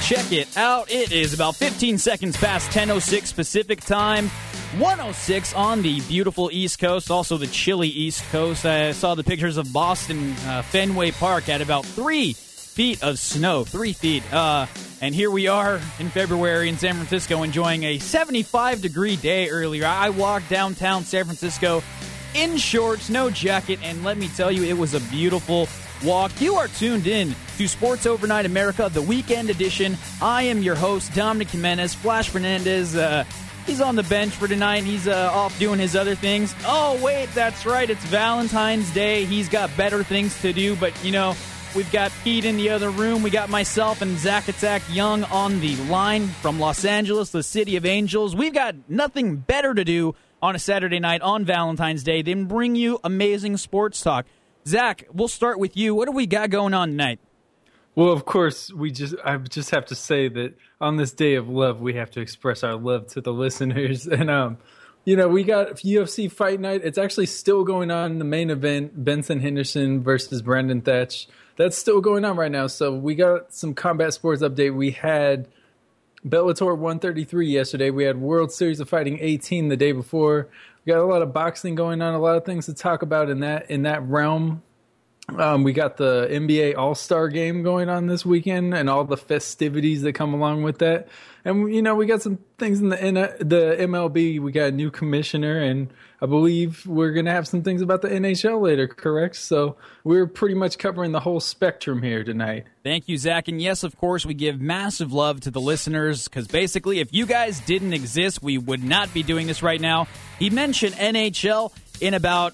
check it out. It is about 15 seconds past 10:06 Pacific time. 106 on the beautiful East Coast, also the chilly East Coast. I saw the pictures of Boston Fenway Park at about 3 feet of snow, 3 feet. And here we are in February in San Francisco enjoying a 75-degree day earlier. I walked downtown San Francisco in shorts, no jacket, and let me tell you, it was a beautiful walk. You are tuned in to Sports Overnight America, the weekend edition. I am your host, Dominic Jimenez. Flash Fernandez, he's on the bench for tonight. He's off doing his other things. Oh, wait, that's right. It's Valentine's Day. He's got better things to do, but, you know, we've got Pete in the other room. We got myself and Zach Attack Young on the line from Los Angeles, the city of angels. We've got nothing better to do on a Saturday night on Valentine's Day than bring you amazing sports talk. Zach, we'll start with you. What do we got going on tonight? Well, of course, I just have to say that on this day of love, we have to express our love to the listeners. And, you know, we got UFC Fight Night. It's actually still going on in the main event, Benson Henderson versus Brandon Thatch. That's still going on right now. So we got some combat sports update. We had Bellator 133 yesterday. We had World Series of Fighting 18 the day before. We got a lot of boxing going on, a lot of things to talk about in that realm. We got the NBA All-Star Game going on this weekend and all the festivities that come along with that. And, you know, we got some things in the MLB. We got a new commissioner, and I believe we're going to have some things about the NHL later, correct? So we're pretty much covering the whole spectrum here tonight. Thank you, Zach. And yes, of course, we give massive love to the listeners because basically if you guys didn't exist, we would not be doing this right now. He mentioned NHL. In about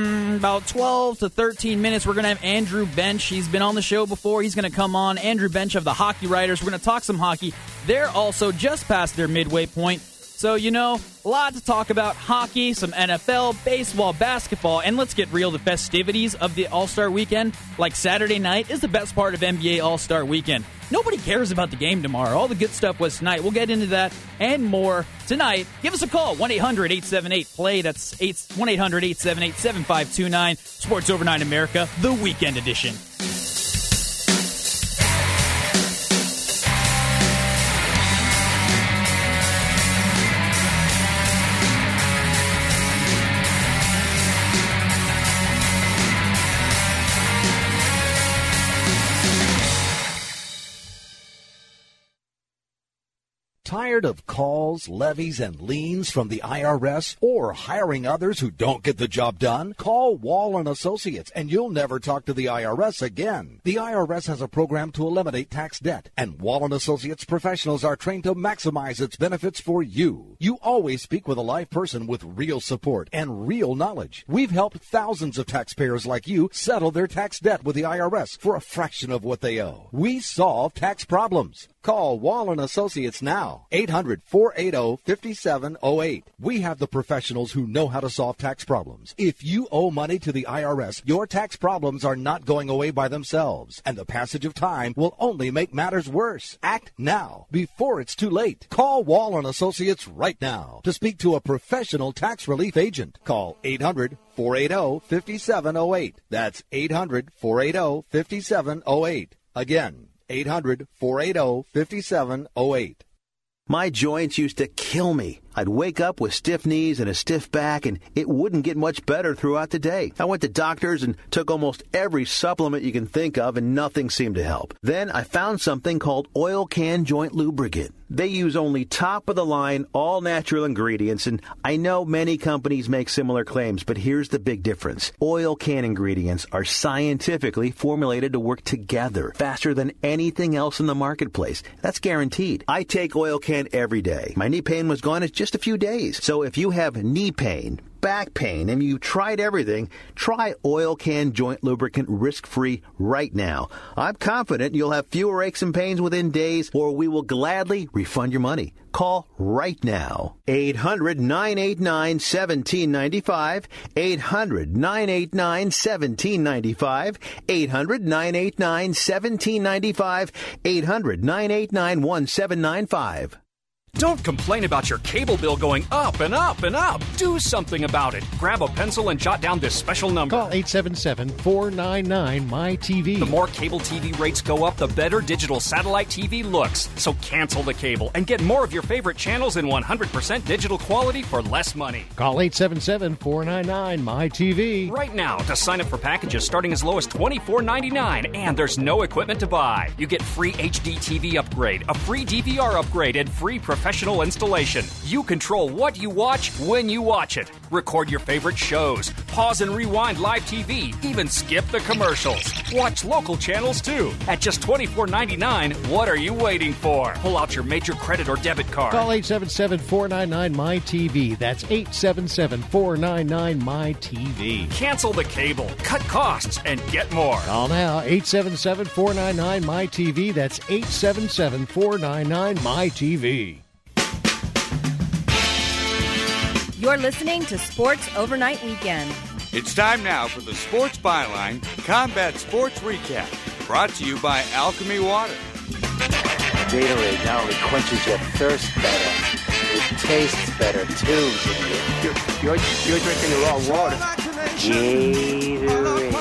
12 to 13 minutes, we're going to have Andrew Bench. He's been on the show before. He's going to come on. Andrew Bench of the Hockey Writers. We're going to talk some hockey. They're also just past their midway point. So, you know, a lot to talk about. Hockey, some NFL, baseball, basketball, and let's get real, the festivities of the All-Star Weekend, like Saturday night, is the best part of NBA All-Star Weekend. Nobody cares about the game tomorrow. All the good stuff was tonight. We'll get into that and more tonight. Give us a call, 1-800-878-PLAY. That's 1-800-878-7529. Sports Overnight America, the weekend edition. Tired of calls, levies, and liens from the IRS or hiring others who don't get the job done? Call Wall & Associates and you'll never talk to the IRS again. The IRS has a program to eliminate tax debt, and Wall & Associates professionals are trained to maximize its benefits for you. You always speak with a live person with real support and real knowledge. We've helped thousands of taxpayers like you settle their tax debt with the IRS for a fraction of what they owe. We solve tax problems. Call Wall & Associates now, 800-480-5708. We have the professionals who know how to solve tax problems. If you owe money to the IRS, your tax problems are not going away by themselves, and the passage of time will only make matters worse. Act now, before it's too late. Call Wall & Associates right now to speak to a professional tax relief agent. Call 800-480-5708. That's 800-480-5708. Again, 800-480-5708. My joints used to kill me. I'd wake up with stiff knees and a stiff back, and it wouldn't get much better throughout the day. I went to doctors and took almost every supplement you can think of, and nothing seemed to help. Then I found something called Oil Can Joint Lubricant. They use only top-of-the-line, all-natural ingredients, and I know many companies make similar claims, but here's the big difference. Oil Can ingredients are scientifically formulated to work together faster than anything else in the marketplace. That's guaranteed. I take Oil Can every day. My knee pain was gone in just a few days. So if you have knee pain, back pain, and you tried everything, try Oil Can Joint Lubricant risk-free right now. I'm confident you'll have fewer aches and pains within days, or we will gladly refund your money. Call right now. 800-989-1795. 800-989-1795. 800-989-1795. 800-989-1795. Don't complain about your cable bill going up and up and up. Do something about it. Grab a pencil and jot down this special number. Call 877-499-MY-TV. The more cable TV rates go up, the better digital satellite TV looks. So cancel the cable and get more of your favorite channels in 100% digital quality for less money. Call 877-499-MY-TV. Right now to sign up for packages starting as low as $24.99, and there's no equipment to buy. You get free HD TV upgrade, a free DVR upgrade, and free professional installation. You control what you watch when you watch it. Record your favorite shows, pause and rewind live TV, even skip the commercials. Watch local channels too. At just $24.99, what are you waiting for? Pull out your major credit or debit card. Call 877-499-MY-TV. That's 877-499-MY-TV. Cancel the cable, cut costs, and get more. Call now, 877-499-MY-TV. That's 877-499-MY-TV. You're listening to Sports Overnight Weekend. It's time now for the Sports Byline Combat Sports Recap, brought to you by Alchemy Water. Gatorade not only quenches your thirst better, it tastes better too. You're drinking the wrong water. Gatorade.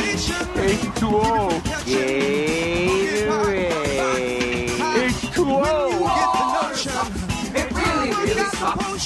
H2O. Gatorade. H2O. It really sucks.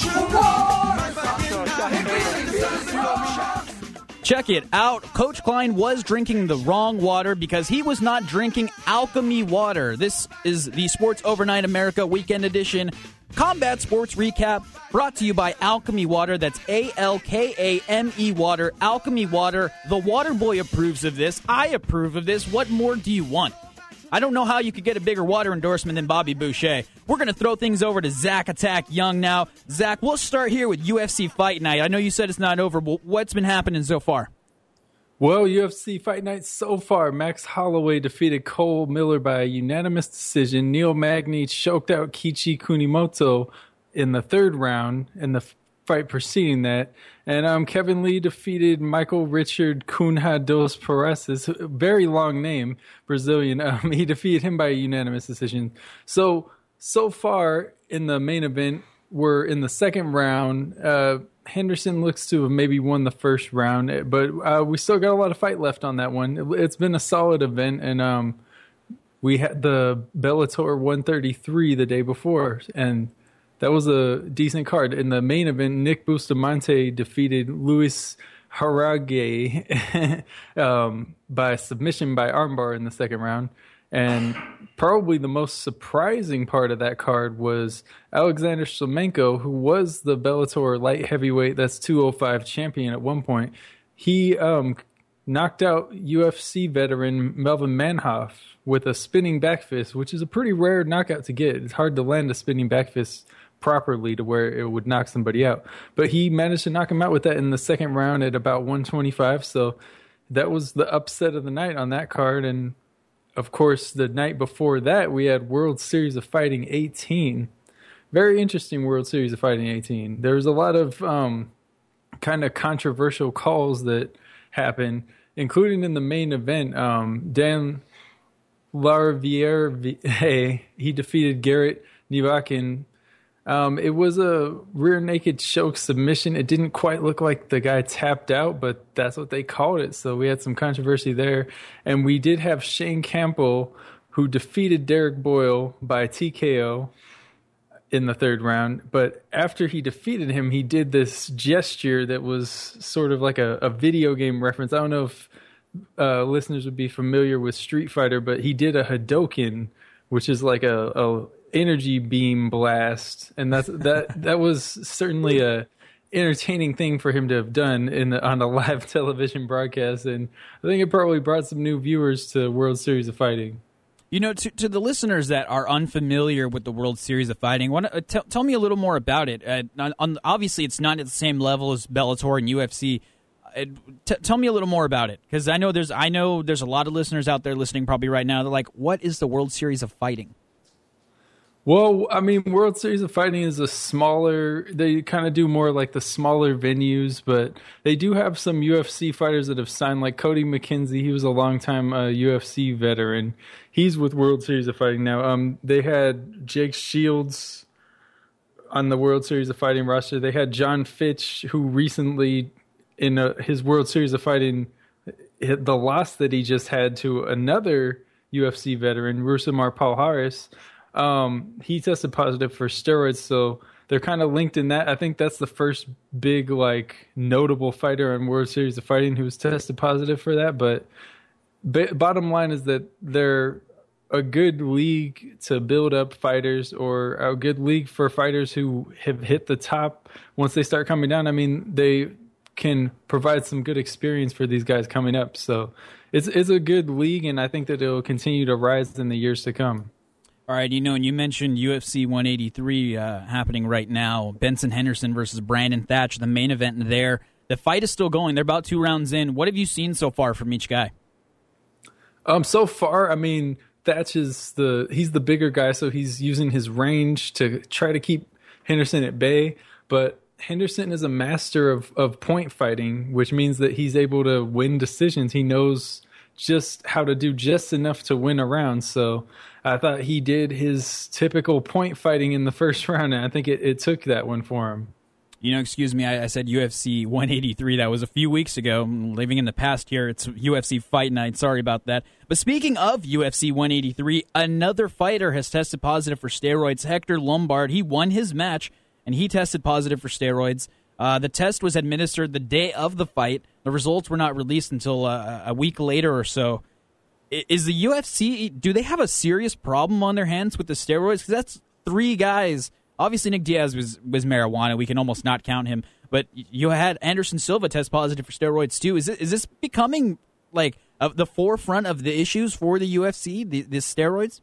Check it out. Coach Klein was drinking the wrong water because he was not drinking Alchemy Water. This is the Sports Overnight America Weekend Edition Combat Sports Recap, brought to you by Alchemy Water. That's A-L-K-A-M-E Water. Alchemy Water. The Water Boy approves of this. I approve of this. What more do you want? I don't know how you could get a bigger water endorsement than Bobby Boucher. We're going to throw things over to Zach Attack Young now. Zach, we'll start here with UFC Fight Night. I know you said it's not over, but what's been happening so far? Well, UFC Fight Night so far, Max Holloway defeated Cole Miller by a unanimous decision. Neil Magny choked out Kichi Kunimoto in the third round in the fight preceding that. And Kevin Lee defeated Michael Richard Cunha dos Paredes, very long name, Brazilian. He defeated him by a unanimous decision. So far in the main event, we're in the second round. Henderson looks to have maybe won the first round, but we still got a lot of fight left on that one. It's been a solid event, and we had the Bellator 133 the day before, and that was a decent card. In the main event, Nick Bustamante defeated Luis Harage by submission by armbar in the second round. And probably the most surprising part of that card was Alexander Shlemenko, who was the Bellator light heavyweight, that's 205 champion at one point. He knocked out UFC veteran Melvin Manhoff with a spinning back fist, which is a pretty rare knockout to get. It's hard to land a spinning back fist properly to where it would knock somebody out. But he managed to knock him out with that in the second round at about 125. So that was the upset of the night on that card. And of course, the night before that, we had World Series of Fighting 18. Very interesting World Series of Fighting 18. There was a lot of kind of controversial calls that happened, including in the main event. Dan Larviere, he defeated Garrett Nivakin. It was a rear naked choke submission. It didn't quite look like the guy tapped out, but that's what they called it. So we had some controversy there. And we did have Shane Campbell, who defeated Derek Boyle by TKO in the third round. But after he defeated him, he did this gesture that was sort of like a video game reference. I don't know if listeners would be familiar with Street Fighter, but he did a Hadoken, which is like a energy beam blast, and that was certainly a entertaining thing for him to have done on a live television broadcast, and I think it probably brought some new viewers to World Series of Fighting. You know, to the listeners that are unfamiliar with the World Series of Fighting, tell me a little more about it. Obviously, it's not at the same level as Bellator and UFC. Tell me a little more about it, because I know there's a lot of listeners out there listening probably right now. They're like, "What is the World Series of Fighting?" Well, I mean, World Series of Fighting is they kind of do more like the smaller venues, but they do have some UFC fighters that have signed, like Cody McKenzie. He was a longtime UFC veteran. He's with World Series of Fighting now. They had Jake Shields on the World Series of Fighting roster. They had John Fitch, who recently, in his World Series of Fighting, the loss that he just had to another UFC veteran, Rousimar Palhares, he tested positive for steroids, so they're kind of linked in that. I think that's the first big, notable fighter on World Series of Fighting who's tested positive for that. But bottom line is that they're a good league to build up fighters, or a good league for fighters who have hit the top. Once they start coming down, I mean, they can provide some good experience for these guys coming up. So it's a good league, and I think that it will continue to rise in the years to come. All right, and you mentioned UFC 183 happening right now. Benson Henderson versus Brandon Thatch, the main event there. The fight is still going. They're about 2 rounds in. What have you seen so far from each guy? So far, I mean, Thatch he's the bigger guy, so he's using his range to try to keep Henderson at bay. But Henderson is a master of point fighting, which means that he's able to win decisions. He knows just how to do just enough to win a round. So I thought he did his typical point fighting in the first round, and I think it took that one for him. Excuse me, I said UFC 183. That was a few weeks ago. I'm living in the past here. It's UFC Fight Night. Sorry about that. But speaking of UFC 183, another fighter has tested positive for steroids. Hector Lombard, he won his match, and he tested positive for steroids. The test was administered the day of the fight. The results were not released until a week later or so. Is the UFC, do they have a serious problem on their hands with the steroids? Because that's 3 guys. Obviously, Nick Diaz was marijuana. We can almost not count him. But you had Anderson Silva test positive for steroids, too. Is this becoming, the forefront of the issues for the UFC, the steroids?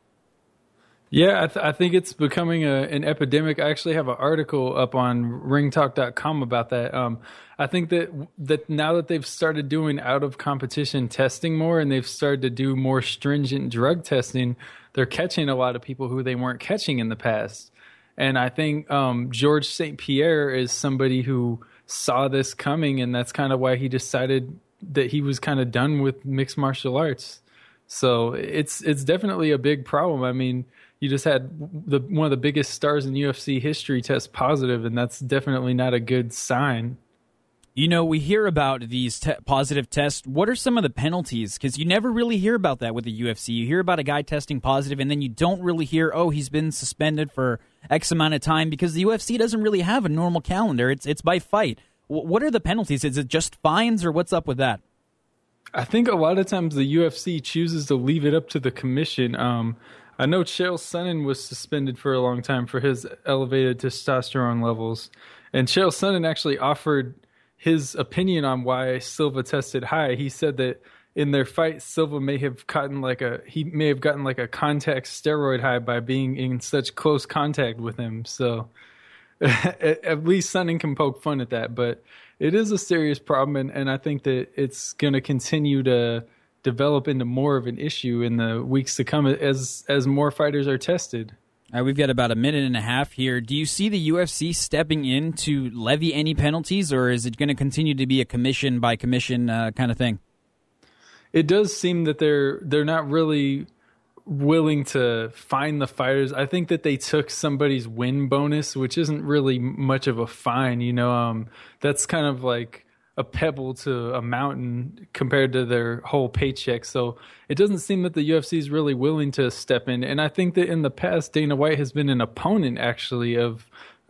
Yeah, I think it's becoming an epidemic. I actually have an article up on ringtalk.com about that. I think that now that they've started doing out-of-competition testing more, and they've started to do more stringent drug testing, they're catching a lot of people who they weren't catching in the past. And I think George St. Pierre is somebody who saw this coming, and that's kind of why he decided that he was kind of done with mixed martial arts. So it's definitely a big problem. I mean, you just had one of the biggest stars in UFC history test positive, and that's definitely not a good sign. We hear about these positive tests. What are some of the penalties? Because you never really hear about that with the UFC. You hear about a guy testing positive, and then you don't really hear, he's been suspended for X amount of time, because the UFC doesn't really have a normal calendar. It's by fight. What are the penalties? Is it just fines, or what's up with that? I think a lot of times the UFC chooses to leave it up to the commission. I know Chael Sonnen was suspended for a long time for his elevated testosterone levels. And Chael Sonnen actually offered his opinion on why Silva tested high. He said that in their fight, Silva may have gotten like a contact steroid high by being in such close contact with him. So at least Sonnen can poke fun at that. But it is a serious problem, and I think that it's going to continue to develop into more of an issue in the weeks to come as more fighters are tested. All right, we've got about a minute and a half here. Do you see the UFC stepping in to levy any penalties, or is it going to continue to be a commission by commission kind of thing? It does seem that they're not really willing to fine the fighters. I think that they took somebody's win bonus, which isn't really much of a fine. That's kind of like a pebble to a mountain compared to their whole paycheck. So it doesn't seem that the UFC is really willing to step in. And I think that in the past, Dana White has been an opponent, actually, of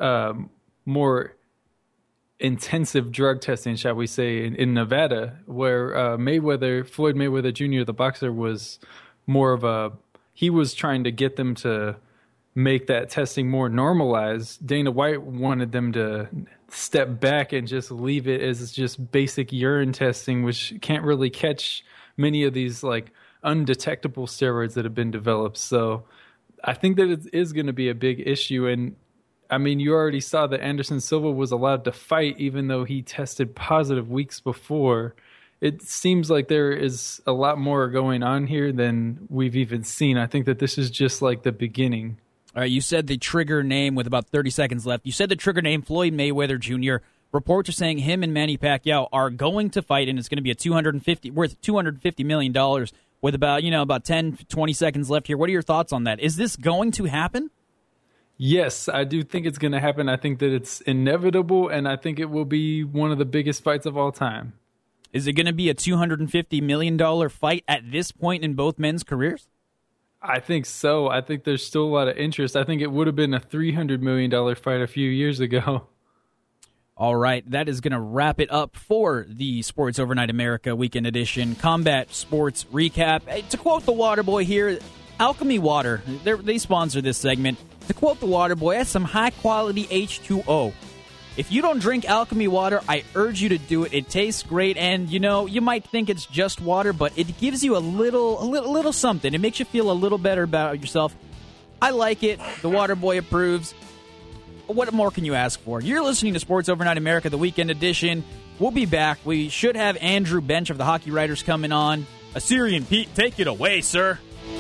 more intensive drug testing, shall we say, in Nevada, where Floyd Mayweather Jr., the boxer, was more of he was trying to get them to make that testing more normalized. Dana White wanted them to step back and just leave it as just basic urine testing, which can't really catch many of these undetectable steroids that have been developed. So I think that it is going to be a big issue. And I mean, you already saw that Anderson Silva was allowed to fight even though he tested positive weeks before. It seems like there is a lot more going on here than we've even seen. I think that this is just like the beginning. All right, you said the trigger name with about 30 seconds left. You said the trigger name, Floyd Mayweather Jr. Reports are saying him and Manny Pacquiao are going to fight, and it's going to be worth $250 million with about 10, 20 seconds left here. What are your thoughts on that? Is this going to happen? Yes, I do think it's going to happen. I think that it's inevitable, and I think it will be one of the biggest fights of all time. Is it going to be a $250 million fight at this point in both men's careers? I think so. I think there's still a lot of interest. I think it would have been a $300 million fight a few years ago. All right, that is going to wrap it up for the Sports Overnight America Weekend Edition Combat Sports Recap. Hey, to quote the Waterboy here, Alchemy Water, they sponsor this segment. To quote the Waterboy, that's some high-quality H2O. If you don't drink Alchemy Water, I urge you to do it. It tastes great, and, you might think it's just water, but it gives you a little something. It makes you feel a little better about yourself. I like it. The Waterboy approves. What more can you ask for? You're listening to Sports Overnight America, the Weekend Edition. We'll be back. We should have Andrew Bench of the Hockey Writers coming on. Assyrian Pete, take it away, sir.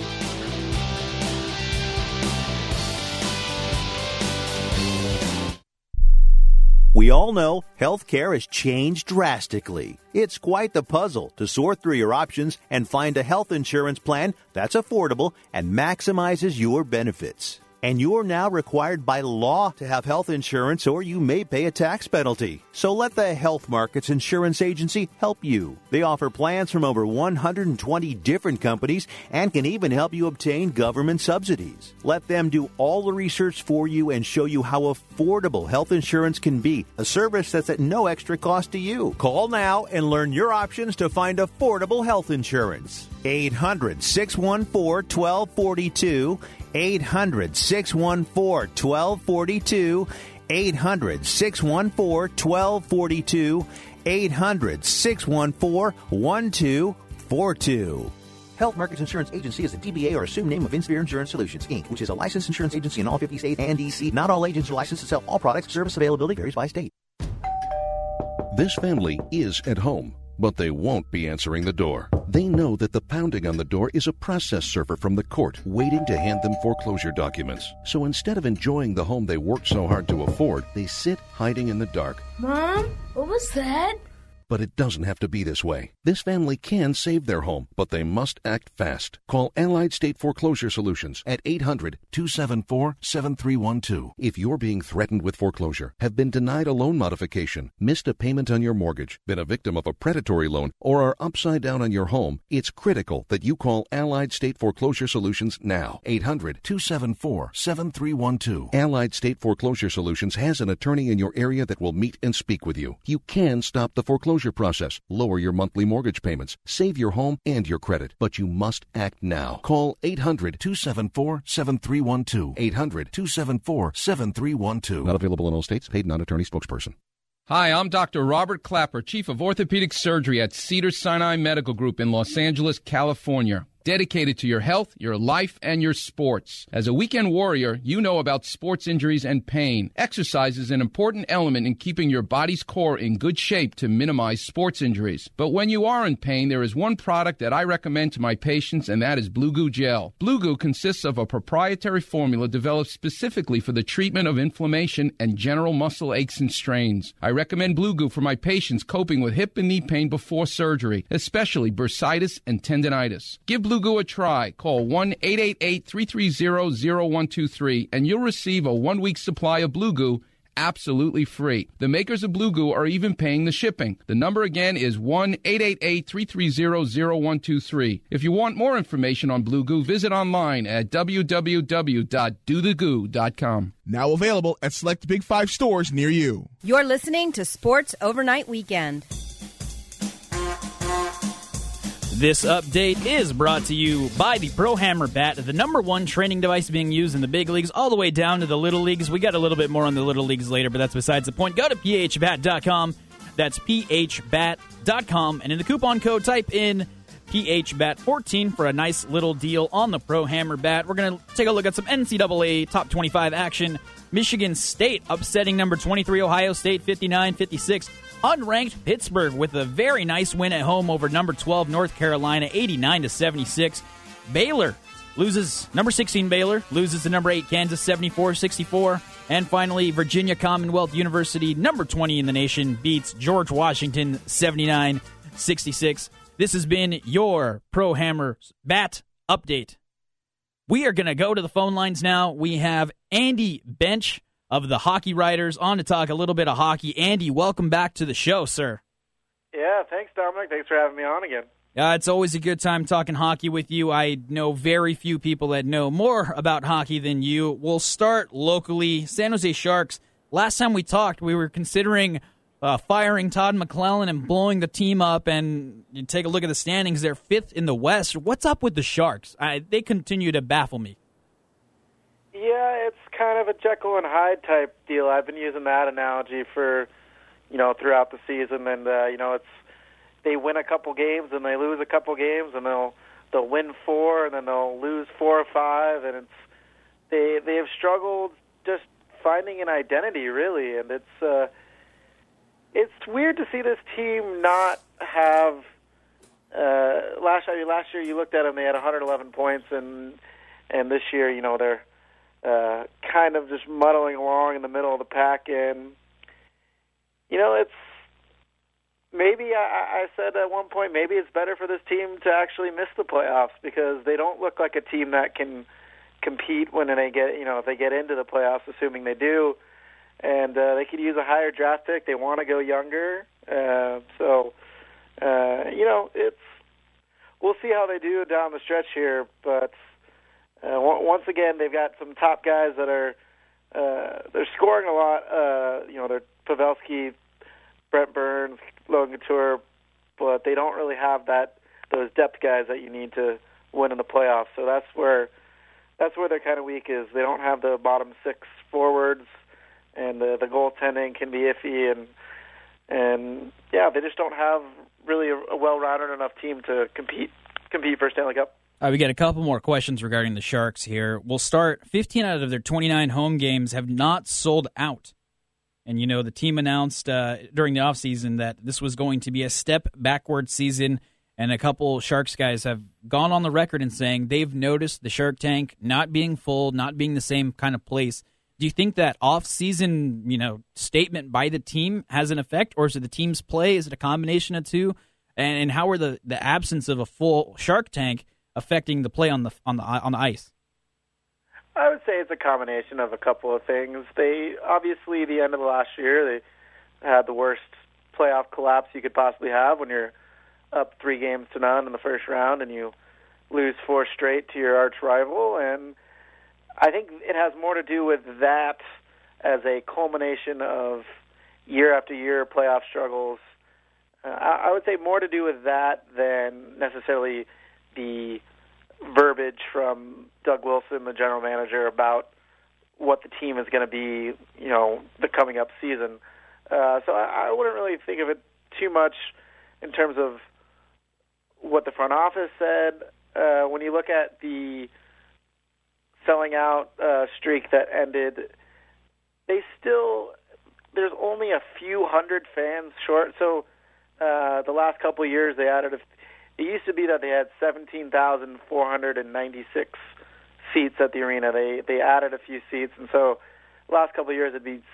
We all know healthcare has changed drastically. It's quite the puzzle to sort through your options and find a health insurance plan that's affordable and maximizes your benefits. And you're now required by law to have health insurance, or you may pay a tax penalty. So let the Health Markets Insurance Agency help you. They offer plans from over 120 different companies and can even help you obtain government subsidies. Let them do all the research for you and show you how affordable health insurance can be, a service that's at no extra cost to you. Call now and learn your options to find affordable health insurance. 800-614-1242. 800-614-1242. 800-614-1242. 800-614-1242. Health Markets Insurance Agency is a DBA or assumed name of Insphere Insurance Solutions, Inc., which is a licensed insurance agency in all 50 states and D.C. Not all agents are licensed to sell all products. Service availability varies by state. This family is at home, but they won't be answering the door. They know that the pounding on the door is a process server from the court waiting to hand them foreclosure documents. So instead of enjoying the home they worked so hard to afford, they sit hiding in the dark. Mom, what was that? But it doesn't have to be this way. This family can save their home, but they must act fast. Call Allied State Foreclosure Solutions at 800-274-7312. If you're being threatened with foreclosure, have been denied a loan modification, missed a payment on your mortgage, been a victim of a predatory loan, or are upside down on your home, it's critical that you call Allied State Foreclosure Solutions now. 800-274-7312. Allied State Foreclosure Solutions has an attorney in your area that will meet and speak with you. You can stop the foreclosure process, lower your monthly mortgage payments, save your home and your credit, but you must act now. Call 800-274-7312. 800-274-7312. Not available in all states. Paid non-attorney spokesperson. Hi, I'm Dr. Robert Clapper, Chief of Orthopedic Surgery at Cedars-Sinai Medical Group in Los Angeles, California. Dedicated to your health, your life, and your sports. As a weekend warrior, you know about sports injuries and pain. Exercise is an important element in keeping your body's core in good shape to minimize sports injuries. But when you are in pain, there is one product that I recommend to my patients, and that is Blue Goo Gel. Blue Goo consists of a proprietary formula developed specifically for the treatment of inflammation and general muscle aches and strains. I recommend Blue Goo for my patients coping with hip and knee pain before surgery, especially bursitis and tendinitis. Give Blue Goo a try. Call 1-888-330-0123 and you'll receive a 1-week supply of Blue Goo absolutely free. The makers of Blue Goo are even paying the shipping. The number again is 1-888-330-0123. If you want more information on Blue Goo, visit online at www.dothegoo.com. Now available at select Big 5 stores near you. You're listening to Sports Overnight Weekend. This update is brought to you by the Pro Hammer Bat, the #1 training device being used in the big leagues all the way down to the little leagues. We got a little bit more on the little leagues later, but that's besides the point. Go to phbat.com. That's phbat.com. And in the coupon code, type in PHBAT14 for a nice little deal on the Pro Hammer Bat. We're going to take a look at some NCAA Top 25 action. Michigan State upsetting number 23 Ohio State 59-56. Unranked Pittsburgh with a very nice win at home over number 12 North Carolina 89-76. Baylor loses, number 16 Baylor loses to number 8 Kansas 74-64. And finally, Virginia Commonwealth University, number 20 in the nation, beats George Washington 79-66. This has been your Pro Hammer Bat Update. We are going to go to the phone lines now. We have Andy Bench of the Hockey Writers on to talk a little bit of hockey. Andy, welcome back to the show, sir. Yeah, thanks, Dominic. Thanks for having me on again. It's always a good time talking hockey with you. I know very few people that know more about hockey than you. We'll start locally. San Jose Sharks. Last time we talked, we were considering firing Todd McClellan and blowing the team up, and you take a look at the standings. They're 5th in the West. What's up with the Sharks? They continue to baffle me. Yeah, it's kind of a Jekyll and Hyde type deal. I've been using that analogy for, throughout the season, and it's they win a couple games and they lose a couple games, and they'll win 4 and then they'll lose 4 or 5, and they have struggled just finding an identity, really, and it's weird to see this team not have. Last year you looked at them; they had 111 points, and this year, they're kind of just muddling along in the middle of the pack, and it's. Maybe I said at one point, maybe it's better for this team to actually miss the playoffs, because they don't look like a team that can compete when they get, if they get into the playoffs, assuming they do, and they could use a higher draft pick. They want to go younger, it's we'll see how they do down the stretch here. But once again, they've got some top guys that are they're scoring a lot. They're Pavelski, Brent Burns, Logan Couture, but they don't really have those depth guys that you need to win in the playoffs. So that's where they're kind of weak, is they don't have the bottom 6 forwards, and the goaltending can be iffy, and they just don't have really a well-rounded enough team to compete for Stanley Cup. We got a couple more questions regarding the Sharks here. We'll start. 15 out of their 29 home games have not sold out. And, the team announced during the offseason that this was going to be a step backward season, and a couple Sharks guys have gone on the record and saying they've noticed the Shark Tank not being full, not being the same kind of place. Do you think that off-season, statement by the team has an effect, or is it the team's play? Is it a combination of two? And how are the absence of a full Shark Tank affecting the play on the ice? I would say it's a combination of a couple of things. They obviously, the end of the last year, they had the worst playoff collapse you could possibly have when you're up 3-0 in the first round and you lose 4 straight to your arch rival. And I think it has more to do with that as a culmination of year after year playoff struggles. I would say more to do with that than necessarily the verbiage from Doug Wilson, the general manager, about what the team is going to be, the coming up season. So I wouldn't really think of it too much in terms of what the front office said. When you look at the selling out streak that ended, there's only a few hundred fans short. So the last couple of years they added it used to be that they had 17,496 seats at the arena. They added a few seats, and so the last couple of years it'd be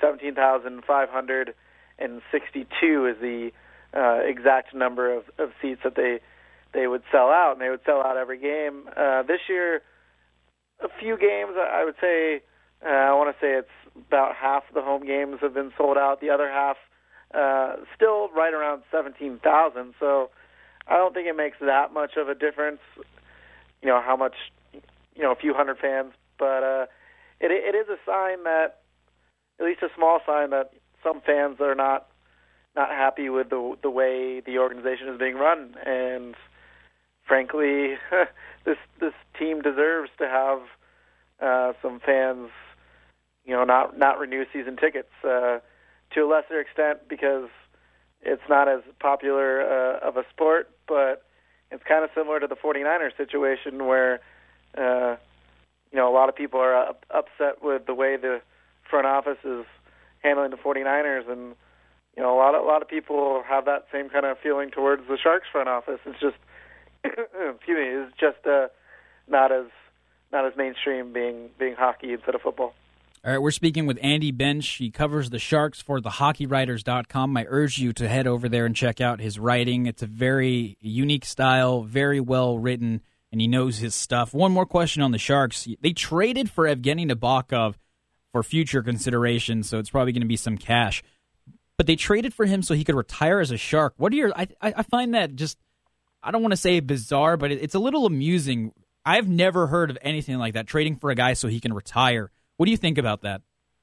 17,562 is the exact number of seats that they would sell out, and they would sell out every game. This year, a few games, I would say, I want to say it's about half the home games have been sold out. The other half still right around 17,000, so I don't think it makes that much of a difference, how much, a few hundred fans. But it is a sign that, at least a small sign, that some fans are not happy with the way the organization is being run. And frankly, this team deserves to have some fans, not renew season tickets to a lesser extent, because it's not as popular of a sport, but it's kind of similar to the 49ers situation where, a lot of people are upset with the way the front office is handling the 49ers, and, a lot of people have that same kind of feeling towards the Sharks front office. It's just, it's just not as mainstream being hockey instead of football. All right, we're speaking with Andy Bench. He covers the Sharks for thehockeywriters.com. I urge you to head over there and check out his writing. It's a very unique style, very well written, and and he knows his stuff. One more question on the Sharks. They traded for Evgeny Nabokov for future consideration, so it's probably going to be some cash. But they traded for him so he could retire as a Shark. What are your? I find that just, I don't want to say bizarre, but it's a little amusing. I've never heard of anything like that, trading for a guy so he can retire. What do you think about that?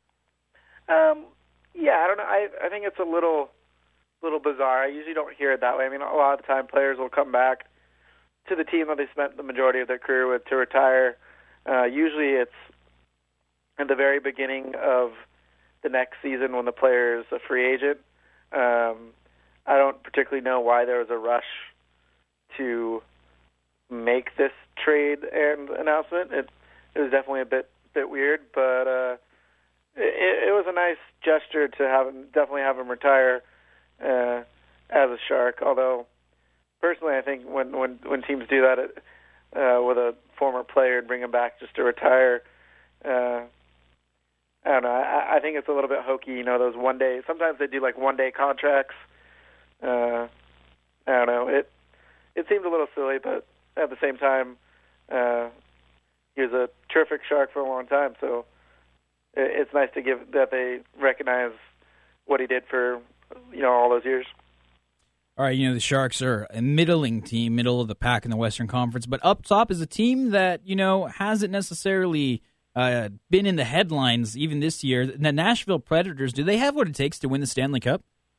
Yeah, I don't know. I think it's a little bizarre. I usually don't hear it that way. I mean, a lot of the time players will come back to the team that they spent the majority of their career with to retire. Usually it's at the very beginning of the next season when the player is a free agent. I don't particularly know why there was a rush to make this trade and announcement. It was definitely a bit weird, but it was a nice gesture to definitely have him retire as a Shark. Although personally, I think when teams do that with a former player and bring him back just to retire, I don't know. I think it's a little bit hokey. You know, those one day. Sometimes they do like 1 day contracts. I don't know. It seemed a little silly, but at the same time, he was a terrific Shark for a long time. So it's nice to give that they recognize what he did for all those years. All right, the Sharks are a middling team, middle of the pack in the Western Conference, but up top is a team that hasn't necessarily been in the headlines even this year. The Nashville Predators, do they have what it takes to win the Stanley Cup?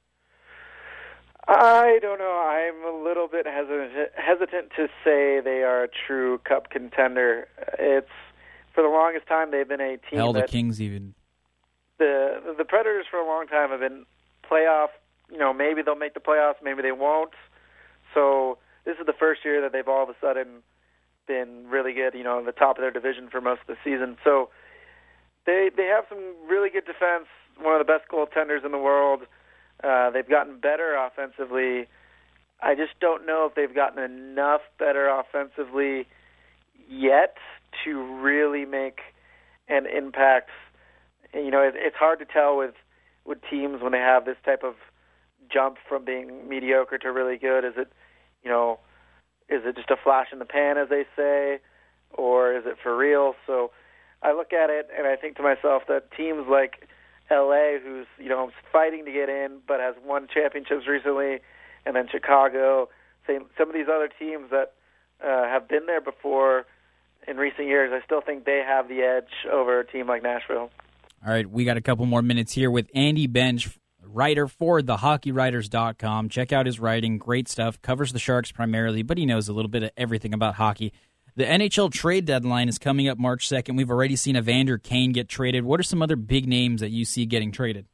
I don't know. I'm a little bit hesitant to say they are a true Cup contender. It's for the longest time they've been a team. Hell, the Kings even. The Predators for a long time have been playoff. Maybe they'll make the playoffs, maybe they won't. So this is the first year that they've all of a sudden been really good. In the top of their division for most of the season. So they have some really good defense. One of the best goaltenders in the world. They've gotten better offensively. I just don't know if they've gotten enough better offensively yet to really make an impact. It's hard to tell with teams when they have this type of jump from being mediocre to really good. Is it just a flash in the pan, as they say, or is it for real? So I look at it and I think to myself that teams like LA, who's fighting to get in but has won championships recently, and then Chicago, some of these other teams that have been there before in recent years, I still think they have the edge over a team like Nashville. All right, we got a couple more minutes here with Andy Bench, writer for thehockeywriters.com. Check out his writing, great stuff. Covers the Sharks primarily, but he knows a little bit of everything about hockey. The NHL trade deadline is coming up March 2nd. We've already seen Evander Kane get traded. What are some other big names that you see getting traded?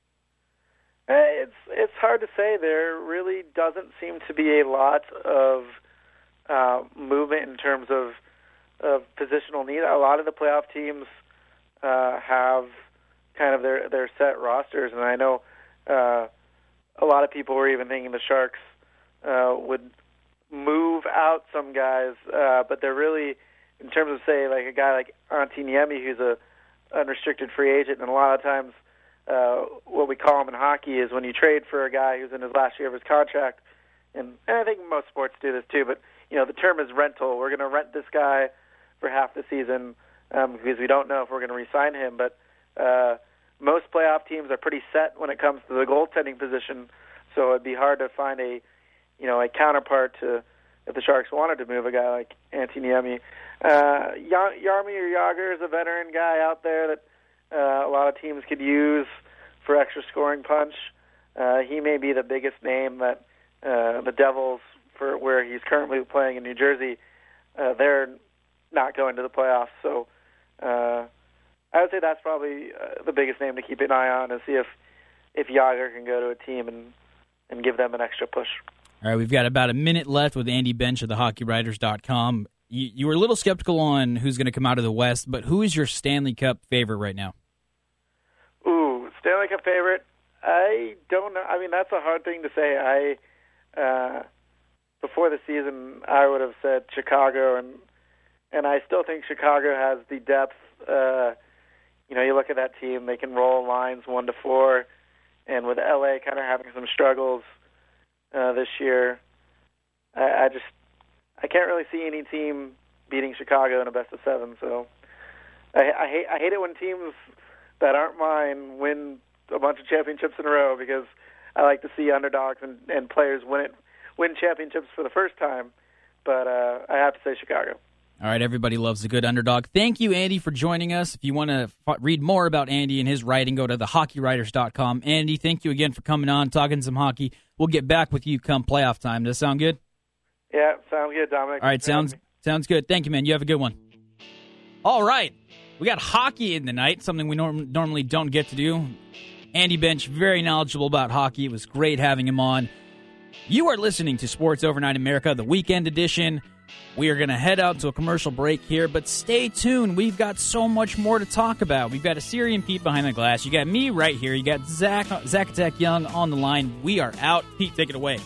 It's hard to say. There really doesn't seem to be a lot of movement in terms of positional need. A lot of the playoff teams have kind of their set rosters, and I know a lot of people were even thinking the Sharks would move out some guys, but they're really, in terms of, say, like a guy like Antti Niemi, who's a unrestricted free agent, and a lot of times what we call him in hockey is when you trade for a guy who's in his last year of his contract, and I think most sports do this too, but the term is rental. We're going to rent this guy for half the season because we don't know if we're going to re-sign him, but most playoff teams are pretty set when it comes to the goaltending position, so it'd be hard to find a counterpart to if the Sharks wanted to move a guy like Antti Niemi. Jaromir Jagr is a veteran guy out there that a lot of teams could use for extra scoring punch. He may be the biggest name that the Devils, for where he's currently playing in New Jersey, they're not going to the playoffs. So I would say that's probably the biggest name to keep an eye on and see if Jagr can go to a team and give them an extra push. All right, we've got about a minute left with Andy Bench of thehockeywriters.com. You were a little skeptical on who's going to come out of the West, but who is your Stanley Cup favorite right now? Ooh, Stanley Cup favorite? I don't know. I mean, that's a hard thing to say. Before the season, I would have said Chicago, and I still think Chicago has the depth. You look at that team; they can roll lines 1-4, and with LA kind of having some struggles this year, I I can't really see any team beating Chicago in a best-of-7. So I hate it when teams that aren't mine win a bunch of championships in a row, because I like to see underdogs and players win championships for the first time. But I have to say Chicago. All right, everybody loves a good underdog. Thank you, Andy, for joining us. If you want to read more about Andy and his writing, go to thehockeywriters.com. Andy, thank you again for coming on, talking some hockey. We'll get back with you come playoff time. Does that sound good? Yeah, sounds good, Dominic. All right, sounds good. Thank you, man. You have a good one. All right, we got hockey in the night, something we normally don't get to do. Andy Bench, very knowledgeable about hockey. It was great having him on. You are listening to Sports Overnight America, the weekend edition. We are going to head out to a commercial break here, but stay tuned. We've got so much more to talk about. We've got Asiri and Pete behind the glass. You got me right here. You got Zach Attack Young on the line. We are out. Pete, take it away.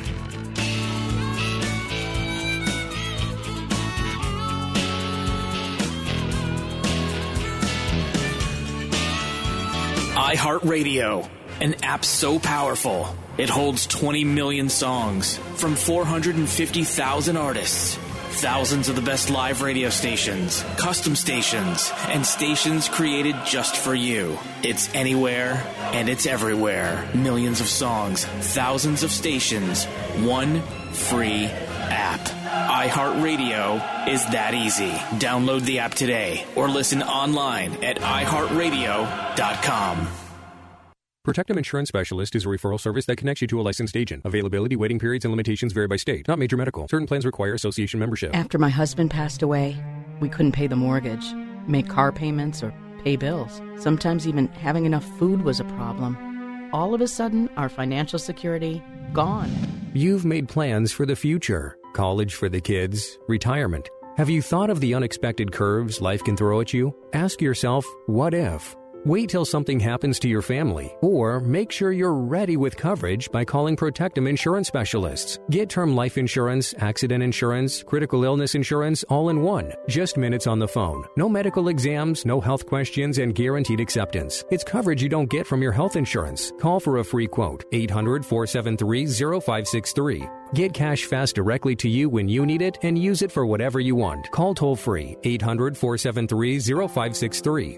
iHeartRadio, an app so powerful it holds 20 million songs from 450,000 artists, thousands of the best live radio stations, custom stations, and stations created just for you. It's anywhere and it's everywhere. Millions of songs, thousands of stations, one free app. iHeartRadio is that easy. Download the app today or listen online at iHeartRadio.com. Protectum Insurance Specialist is a referral service that connects you to a licensed agent. Availability, waiting periods, and limitations vary by state. Not major medical. Certain plans require association membership. After my husband passed away, we couldn't pay the mortgage, make car payments, or pay bills. Sometimes even having enough food was a problem. All of a sudden, our financial security, gone. You've made plans for the future. College for the kids, retirement. Have you thought of the unexpected curves life can throw at you? Ask yourself, what if? Wait till something happens to your family, or make sure you're ready with coverage by calling Protectum Insurance Specialists. Get term life insurance, accident insurance, critical illness insurance all in one. Just minutes on the phone. No medical exams, no health questions, and guaranteed acceptance. It's coverage you don't get from your health insurance. Call for a free quote. 800-473-0563. Get cash fast directly to you when you need it and use it for whatever you want. Call toll free. 800-473-0563.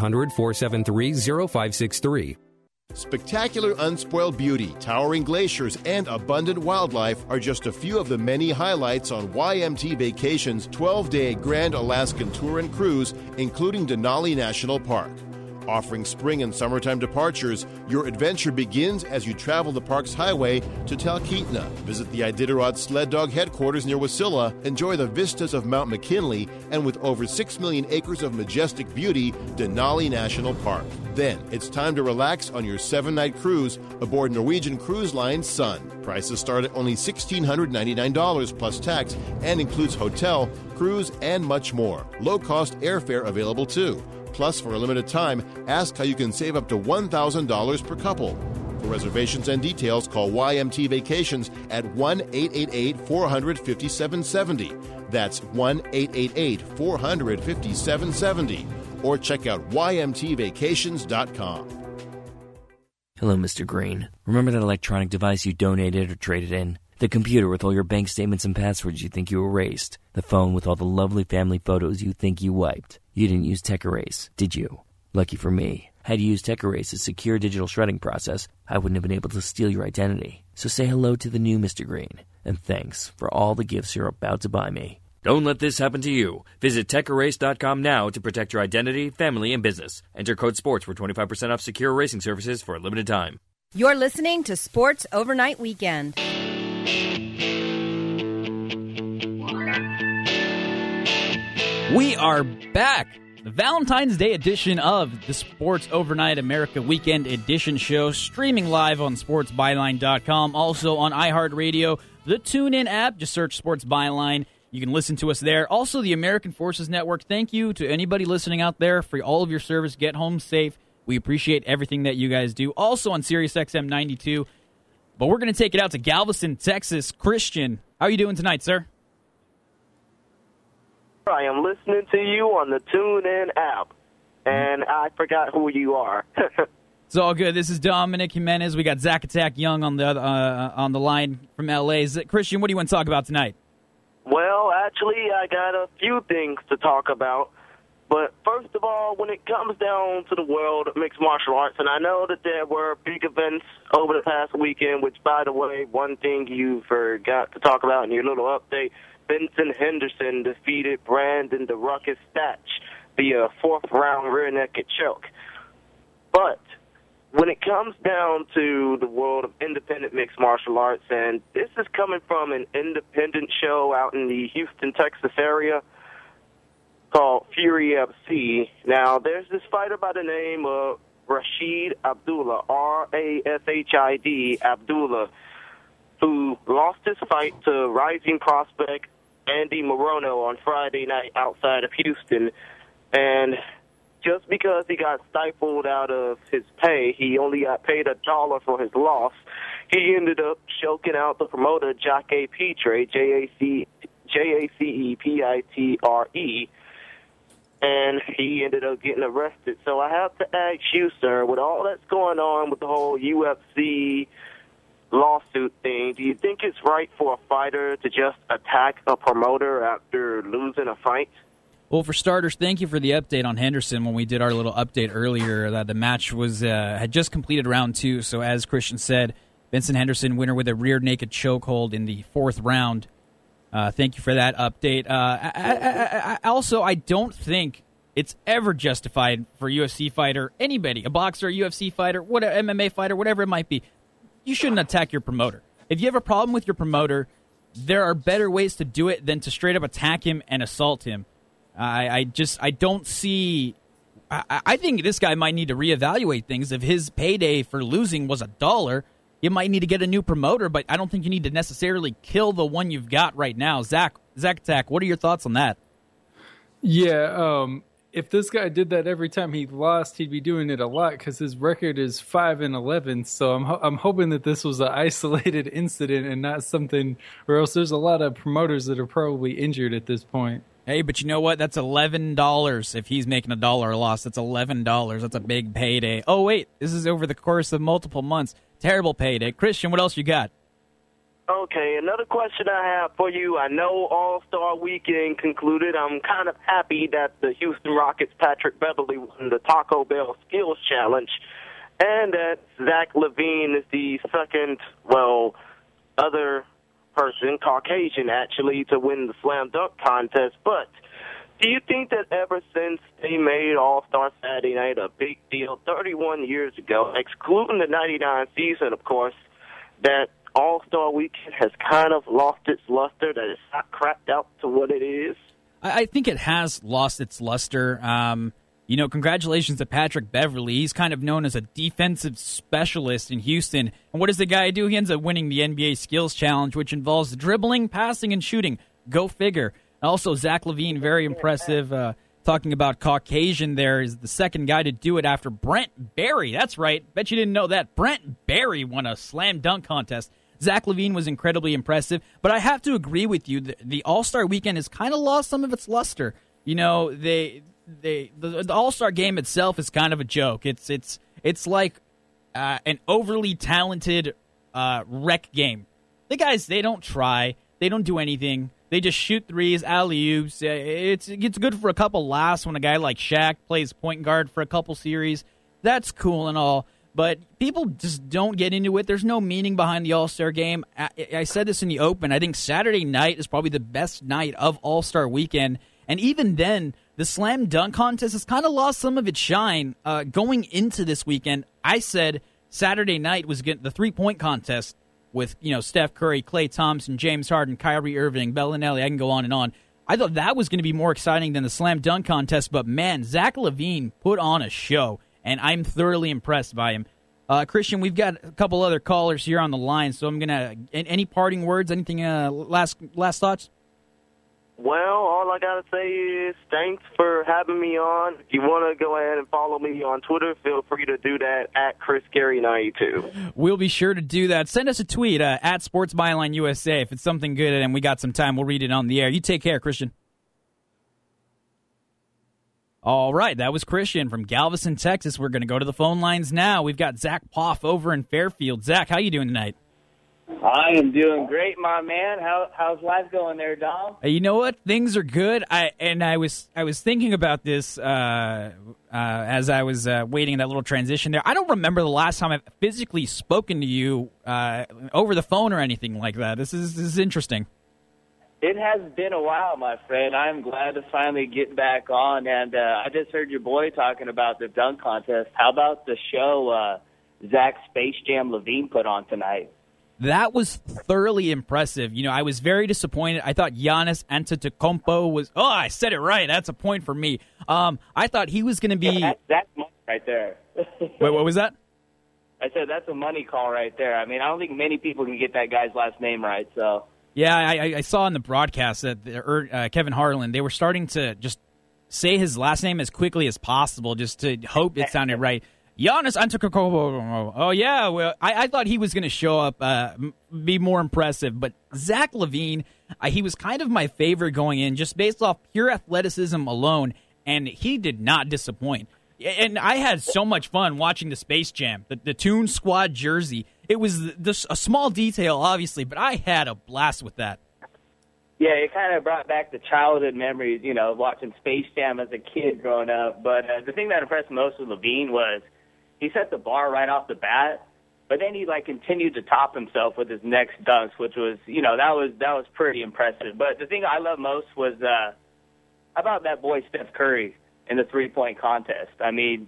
800-473-0563. Spectacular unspoiled beauty, towering glaciers, and abundant wildlife are just a few of the many highlights on YMT Vacations' 12-day Grand Alaskan Tour and Cruise, including Denali National Park. Offering spring and summertime departures, your adventure begins as you travel the park's highway to Talkeetna. Visit the Iditarod Sled Dog headquarters near Wasilla, enjoy the vistas of Mount McKinley, and with over 6 million acres of majestic beauty, Denali National Park. Then, it's time to relax on your 7-night cruise aboard Norwegian Cruise Line Sun. Prices start at only $1,699 plus tax and includes hotel, cruise, and much more. Low-cost airfare available too. Plus, for a limited time, ask how you can save up to $1,000 per couple. For reservations and details, call YMT Vacations at 1-888-400-5770. That's 1-888-400-5770. Or check out ymtvacations.com. Hello, Mr. Green. Remember that electronic device you donated or traded in? The computer with all your bank statements and passwords you think you erased. The phone with all the lovely family photos you think you wiped. You didn't use TechErase, did you? Lucky for me. Had you used TechErase's secure digital shredding process, I wouldn't have been able to steal your identity. So say hello to the new Mr. Green. And thanks for all the gifts you're about to buy me. Don't let this happen to you. Visit TechErase.com now to protect your identity, family, and business. Enter code SPORTS for 25% off secure erasing services for a limited time. You're listening to Sports Overnight Weekend. We are back. The Valentine's Day edition of the Sports Overnight America Weekend Edition show, streaming live on sportsbyline.com, also on iHeartRadio, the TuneIn app. Just search Sports Byline. You can listen to us there. Also, the American Forces Network. Thank you to anybody listening out there for all of your service. Get home safe. We appreciate everything that you guys do. Also on SiriusXM 92. But we're going to take it out to Galveston, Texas. Christian, how are you doing tonight, sir? I am listening to you on the TuneIn app, and I forgot who you are. It's all good. This is Dominic Jimenez. We got Zach Attack Young on the line from L.A. Christian, what do you want to talk about tonight? Well, actually, I got a few things to talk about. But first of all, when it comes down to the world of mixed martial arts, and I know that there were big events over the past weekend, which, by the way, one thing you forgot to talk about in your little update, Benson Henderson defeated Brandon the Ruckus Thatch via fourth-round rear naked choke. But when it comes down to the world of independent mixed martial arts, and this is coming from an independent show out in the Houston, Texas area, called Fury FC. Now, there's this fighter by the name of Rashid Abdullah, R-A-S-H-I-D, Abdullah, who lost his fight to rising prospect Andy Morono on Friday night outside of Houston. And just because he got stifled out of his pay, he only got paid $1 for his loss, he ended up choking out the promoter, Jacques Pitre, J-A-C-E-P-I-T-R-E, and he ended up getting arrested. So I have to ask you, sir, with all that's going on with the whole UFC lawsuit thing, do you think it's right for a fighter to just attack a promoter after losing a fight? Well, for starters, thank you for the update on Henderson. When we did our little update earlier, that the match was had just completed round 2. So as Christian said, Vincent Henderson, winner with a rear naked chokehold in the 4th round. Thank you for that update. Also, I don't think it's ever justified for a UFC fighter, anybody, a boxer, a UFC fighter, MMA fighter, whatever it might be. You shouldn't attack your promoter. If you have a problem with your promoter, there are better ways to do it than to straight up attack him and assault him. I don't see. I think this guy might need to reevaluate things. If his payday for losing was $1, you might need to get a new promoter, but I don't think you need to necessarily kill the one you've got right now. Zach Tack, what are your thoughts on that? Yeah, if this guy did that every time he lost, he'd be doing it a lot because his record is 5-11. So I'm hoping that this was an isolated incident and not something, or else there's a lot of promoters that are probably injured at this point. Hey, but you know what? That's $11. If he's making $1 a loss, that's $11. That's a big payday. Oh, wait, this is over the course of multiple months. Terrible payday. Christian, what else you got? Okay, another question I have for you. I know All-Star Weekend concluded. I'm kind of happy that the Houston Rockets' Patrick Beverly won the Taco Bell Skills Challenge, and that Zach LaVine is the second, other person, Caucasian actually, to win the slam dunk contest. But do you think that ever since they made All-Star Saturday Night a big deal 31 years ago, excluding the 99 season, of course, that All-Star Weekend has kind of lost its luster, that it's not cracked out to what it is? I think it has lost its luster. Congratulations to Patrick Beverly. He's kind of known as a defensive specialist in Houston. And what does the guy do? He ends up winning the NBA Skills Challenge, which involves dribbling, passing, and shooting. Go figure. Also, Zach LaVine, very impressive. Talking about Caucasian there, is the second guy to do it after Brent Barry. That's right. Bet you didn't know that. Brent Barry won a slam dunk contest. Zach LaVine was incredibly impressive. But I have to agree with you. The All-Star Weekend has kind of lost some of its luster. You know, the All-Star game itself is kind of a joke. It's like an overly talented rec game. The guys, they don't try. They don't do anything. They just shoot threes, alley-oops. It's good for a couple laughs when a guy like Shaq plays point guard for a couple series. That's cool and all, but people just don't get into it. There's no meaning behind the All-Star game. I said this in the open. I think Saturday night is probably the best night of All-Star Weekend, and even then, the slam dunk contest has kind of lost some of its shine. Going into this weekend, I said Saturday night was the three-point contest with, Steph Curry, Klay Thompson, James Harden, Kyrie Irving, Bellinelli. I can go on and on. I thought that was going to be more exciting than the slam dunk contest, but man, Zach LaVine put on a show, and I'm thoroughly impressed by him. Christian, we've got a couple other callers here on the line, so I'm going to... Any parting words? Anything, last thoughts? Well, all I got to say is thanks for having me on. If you want to go ahead and follow me on Twitter, feel free to do that at ChrisGary92. We'll be sure to do that. Send us a tweet at Sports Byline USA. If it's something good and we got some time, we'll read it on the air. You take care, Christian. All right, that was Christian from Galveston, Texas. We're going to go to the phone lines now. We've got Zach Poff over in Fairfield. Zach, how you doing tonight? I am doing great, my man. How's life going there, Dom? You know what? Things are good. I was thinking about this as I was waiting in that little transition there. I don't remember the last time I've physically spoken to you over the phone or anything like that. This is interesting. It has been a while, my friend. I'm glad to finally get back on. And I just heard your boy talking about the dunk contest. How about the show Zach Space Jam Levine put on tonight? That was thoroughly impressive. You know, I was very disappointed. I thought Giannis Antetokounmpo was... Oh, I said it right. That's a point for me. I thought he was going to be... Yeah, that's money right there. Wait, what was that? I said that's a money call right there. I mean, I don't think many people can get that guy's last name right, so... Yeah, I saw in the broadcast that Kevin Harlan, they were starting to just say his last name as quickly as possible just to hope it sounded right. Giannis Antetokounmpo. Oh, yeah. Well, I thought he was going to show up, be more impressive. But Zach LaVine, he was kind of my favorite going in just based off pure athleticism alone, and he did not disappoint. And I had so much fun watching the Space Jam, the Toon Squad jersey. It was just a small detail, obviously, but I had a blast with that. Yeah, it kind of brought back the childhood memories, you know, watching Space Jam as a kid growing up. But the thing that impressed me most with LaVine was he set the bar right off the bat, but then he continued to top himself with his next dunks, which was, you know, that was pretty impressive. But the thing I love most was how about that boy Steph Curry in the three-point contest. I mean,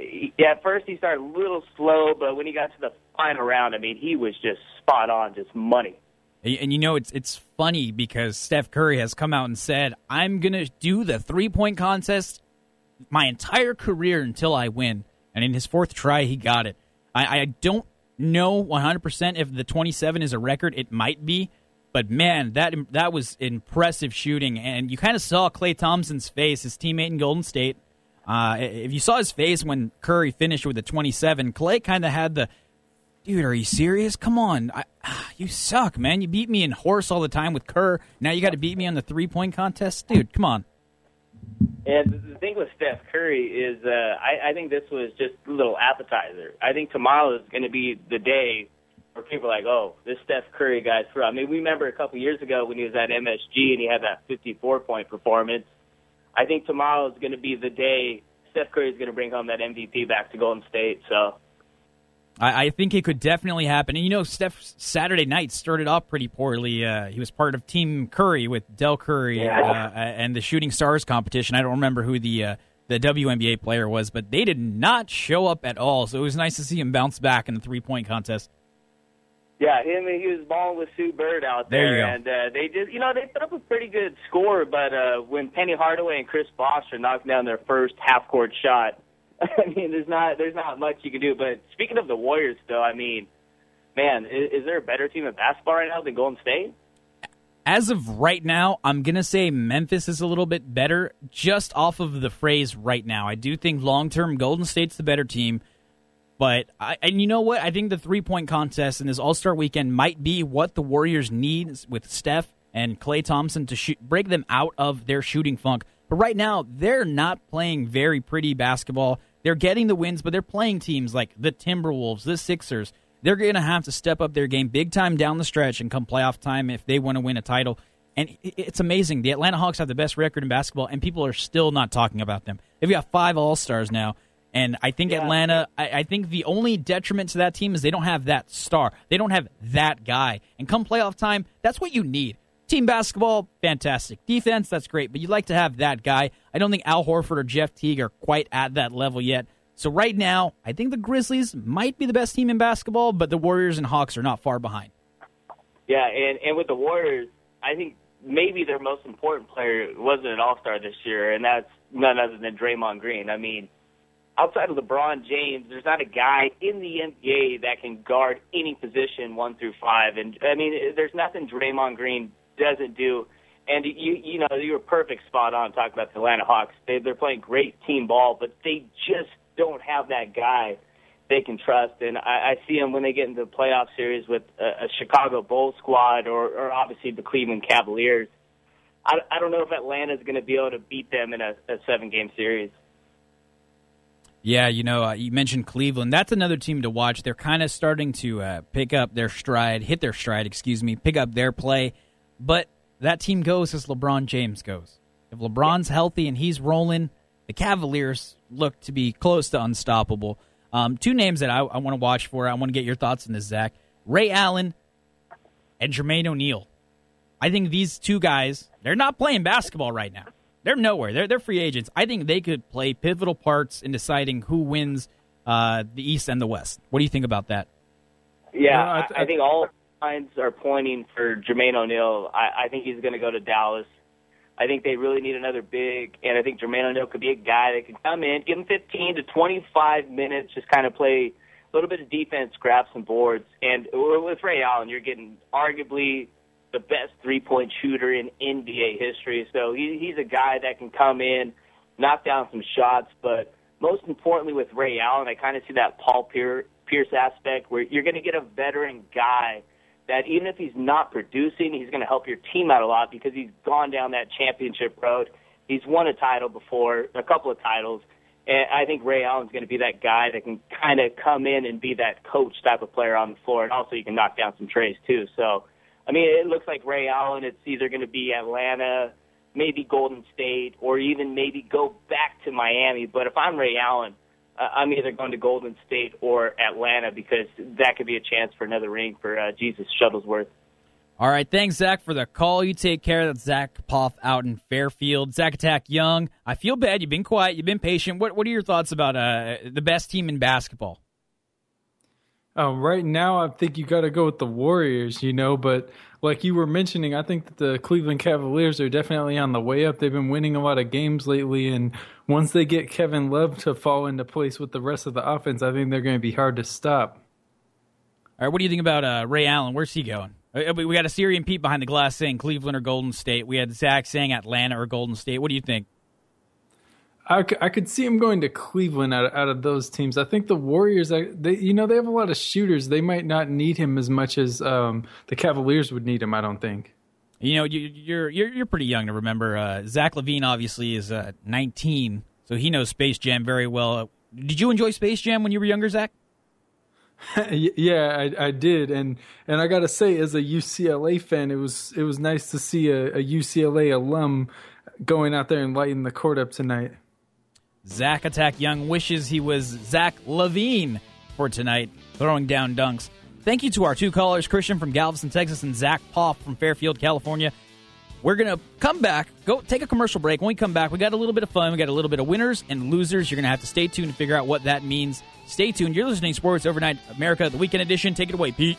at first he started a little slow, but when he got to the final round, I mean, he was just spot on, just money. And you know, it's funny because Steph Curry has come out and said, I'm going to do the three-point contest my entire career until I win. And in his fourth try, he got it. I don't know 100% if the 27 is a record. It might be. But, man, that was impressive shooting. And you kind of saw Klay Thompson's face, his teammate in Golden State. If you saw his face when Curry finished with the 27, Klay kind of had the, dude, are you serious? Come on. You suck, man. You beat me in horse all the time with Kerr. Now you got to beat me on the three-point contest? Dude, come on. And the thing with Steph Curry is I think this was just a little appetizer. I think tomorrow is going to be the day where people are like, oh, this Steph Curry guy's through. I mean, we remember a couple years ago when he was at MSG and he had that 54-point performance. I think tomorrow is going to be the day Steph Curry is going to bring home that MVP back to Golden State. So I think it could definitely happen. And, you know, Steph's Saturday night started off pretty poorly. He was part of Team Curry with Del Curry and the Shooting Stars competition. I don't remember who the WNBA player was, but they did not show up at all. So it was nice to see him bounce back in the three-point contest. Yeah, he was balling with Sue Bird out there. There you go. And they just, you know, they put up a pretty good score, but when Penny Hardaway and Chris Bosh are knocking down their first half-court shot, I mean, there's not much you can do. But speaking of the Warriors, though, I mean, man, is there a better team in basketball right now than Golden State? As of right now, I'm going to say Memphis is a little bit better just off of the phrase right now. I do think long-term Golden State's the better team. But, and you know what? I think the three-point contest in this All-Star weekend might be what the Warriors need with Steph and Klay Thompson to break them out of their shooting funk. But right now, they're not playing very pretty basketball. They're getting the wins, but they're playing teams like the Timberwolves, the Sixers. They're going to have to step up their game big time down the stretch and come playoff time if they want to win a title. And it's amazing. The Atlanta Hawks have the best record in basketball, and people are still not talking about them. They've got 5 All-Stars now. And I think Atlanta, I think the only detriment to that team is they don't have that star. They don't have that guy. And come playoff time, that's what you need. Team basketball, fantastic. Defense, that's great. But you'd like to have that guy. I don't think Al Horford or Jeff Teague are quite at that level yet. So right now, I think the Grizzlies might be the best team in basketball, but the Warriors and Hawks are not far behind. Yeah, and with the Warriors, I think maybe their most important player wasn't an All-Star this year, and that's none other than Draymond Green. I mean, outside of LeBron James, there's not a guy in the NBA that can guard any position 1 through 5. And, I mean, there's nothing Draymond Green doesn't do. And, you know, you were perfect spot on talking about the Atlanta Hawks. They're playing great team ball, but they just don't have that guy they can trust. And I see them when they get into the playoff series with a Chicago Bulls squad or obviously the Cleveland Cavaliers. I don't know if Atlanta's going to be able to beat them in a 7-game series. Yeah, you mentioned Cleveland. That's another team to watch. They're kind of starting to pick up their stride, pick up their play. But that team goes as LeBron James goes. If LeBron's healthy and he's rolling, the Cavaliers look to be close to unstoppable. Two names that I want to watch for. I want to get your thoughts on this, Zach. Ray Allen and Jermaine O'Neal. I think these two guys, they're not playing basketball right now. They're nowhere. They're free agents. I think they could play pivotal parts in deciding who wins the East and the West. What do you think about that? Yeah, I think all signs are pointing for Jermaine O'Neal. I think he's going to go to Dallas. I think they really need another big, and I think Jermaine O'Neal could be a guy that can come in, give him 15 to 25 minutes, just kind of play a little bit of defense, grab some boards. And with Ray Allen, you're getting arguably the best three-point shooter in NBA history. So he's a guy that can come in, knock down some shots. But most importantly with Ray Allen, I kind of see that Paul Pierce aspect where you're going to get a veteran guy that even if he's not producing, he's going to help your team out a lot because he's gone down that championship road. He's won a title before, a couple of titles. And I think Ray Allen's going to be that guy that can kind of come in and be that coach type of player on the floor. And also you can knock down some treys too. So, I mean, it looks like Ray Allen, it's either going to be Atlanta, maybe Golden State, or even maybe go back to Miami. But if I'm Ray Allen, I'm either going to Golden State or Atlanta because that could be a chance for another ring for Jesus Shuttlesworth. All right, thanks, Zach, for the call. You take care. That's Zach Poff out in Fairfield. Zach Attack Young, I feel bad. You've been quiet. You've been patient. What are your thoughts about the best team in basketball? Right now, I think you got to go with the Warriors, but like you were mentioning, I think that the Cleveland Cavaliers are definitely on the way up. They've been winning a lot of games lately, and once they get Kevin Love to fall into place with the rest of the offense, I think they're going to be hard to stop. All right, what do you think about Ray Allen? Where's he going? We got a Syrian Pete behind the glass saying Cleveland or Golden State. We had Zach saying Atlanta or Golden State. What do you think? I could see him going to Cleveland out of those teams. I think the Warriors, they have a lot of shooters. They might not need him as much as the Cavaliers would need him, I don't think. You're pretty young to remember. Zach LaVine obviously is 19, so he knows Space Jam very well. Did you enjoy Space Jam when you were younger, Zach? Yeah, I did, and I gotta say, as a UCLA fan, it was nice to see a UCLA alum going out there and lighting the court up tonight. Zach Attack Young wishes he was Zach LaVine for tonight, throwing down dunks. Thank you to our two callers, Christian from Galveston, Texas, and Zach Poff from Fairfield, California. We're going to come back, go take a commercial break. When we come back, we got a little bit of fun. We got a little bit of winners and losers. You're going to have to stay tuned to figure out what that means. Stay tuned. You're listening to Sports Overnight America, the weekend edition. Take it away, Pete.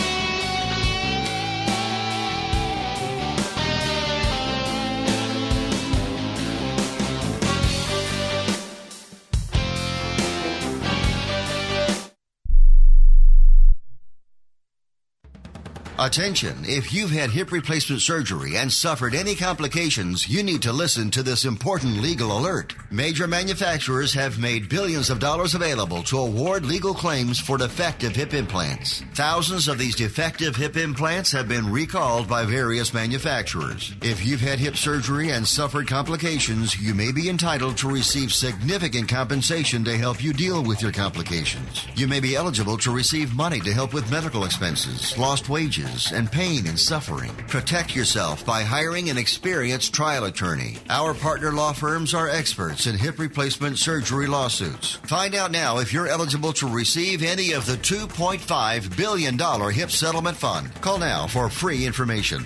Attention, if you've had hip replacement surgery and suffered any complications, you need to listen to this important legal alert. Major manufacturers have made billions of dollars available to award legal claims for defective hip implants. Thousands of these defective hip implants have been recalled by various manufacturers. If you've had hip surgery and suffered complications, you may be entitled to receive significant compensation to help you deal with your complications. You may be eligible to receive money to help with medical expenses, lost wages, and pain and suffering. Protect yourself by hiring an experienced trial attorney. Our partner law firms are experts in hip replacement surgery lawsuits. Find out now if you're eligible to receive any of the $2.5 billion hip settlement fund. Call now for free information.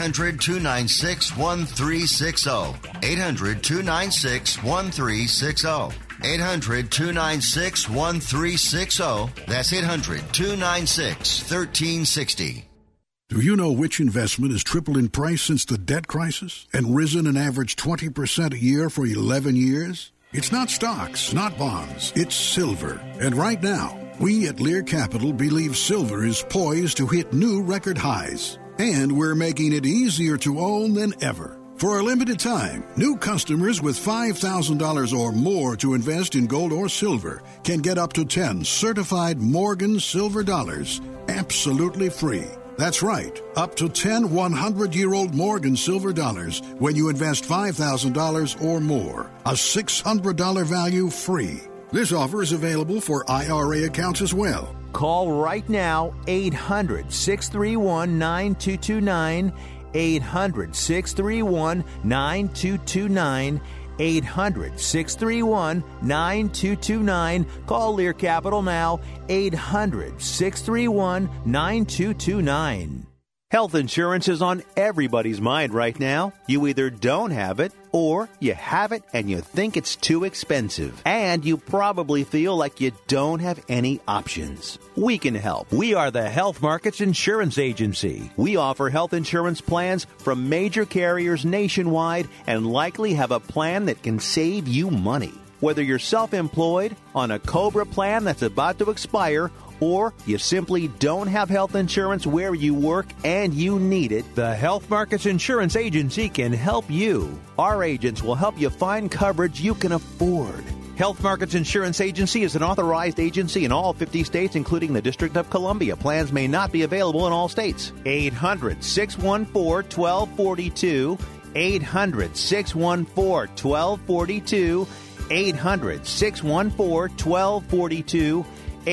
800-296-1360. 800-296-1360. 800-296-1360. That's 800-296-1360. Do you know which investment has tripled in price since the debt crisis and risen an average 20% a year for 11 years? It's not stocks, not bonds. It's silver. And right now, we at Lear Capital believe silver is poised to hit new record highs. And we're making it easier to own than ever. For a limited time, new customers with $5,000 or more to invest in gold or silver can get up to 10 certified Morgan silver dollars absolutely free. That's right, up to 10 100-year-old Morgan silver dollars when you invest $5,000 or more. A $600 value free. This offer is available for IRA accounts as well. Call right now, 800-631-9229, 800-631-9229, 800-631-9229. Call Lear Capital now, 800-631-9229. Health insurance is on everybody's mind right now. You either don't have it, or you have it and you think it's too expensive. And you probably feel like you don't have any options. We can help. We are the Health Markets Insurance Agency. We offer health insurance plans from major carriers nationwide and likely have a plan that can save you money. Whether you're self-employed, on a COBRA plan that's about to expire, or you simply don't have health insurance where you work and you need it, the Health Markets Insurance Agency can help you. Our agents will help you find coverage you can afford. Health Markets Insurance Agency is an authorized agency in all 50 states, including the District of Columbia. Plans may not be available in all states. 800-614-1242. 800-614-1242. 800-614-1242.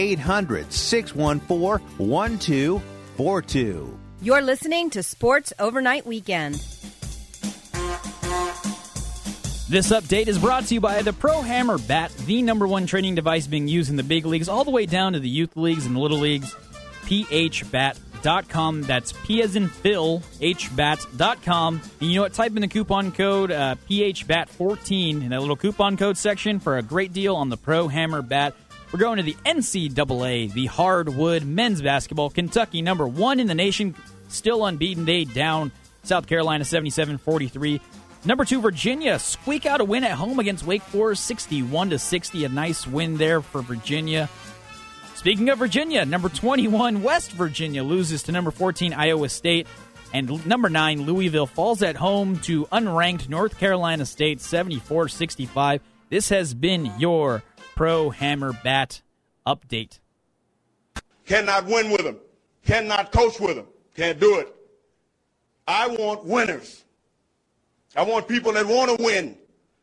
800-614-1242. You're listening to Sports Overnight Weekend. This update is brought to you by the Pro Hammer Bat, the #1 training device being used in the big leagues all the way down to the youth leagues and the little leagues. phbat.com. That's P as in Phil, hbat.com. And you know what? Type in the coupon code PHBAT14 in that little coupon code section for a great deal on the Pro Hammer Bat. We're going to the NCAA, the hardwood men's basketball. Kentucky, #1 in the nation, still unbeaten. They down South Carolina 77-43. #2, Virginia, squeak out a win at home against Wake Forest 61-60. A nice win there for Virginia. Speaking of Virginia, #21, West Virginia loses to #14, Iowa State. And #9, Louisville falls at home to unranked North Carolina State 74-65. This has been your Pro Hammer Bat update. Cannot win with them. Cannot coach with them. Can't do it. I want winners. I want people that want to win.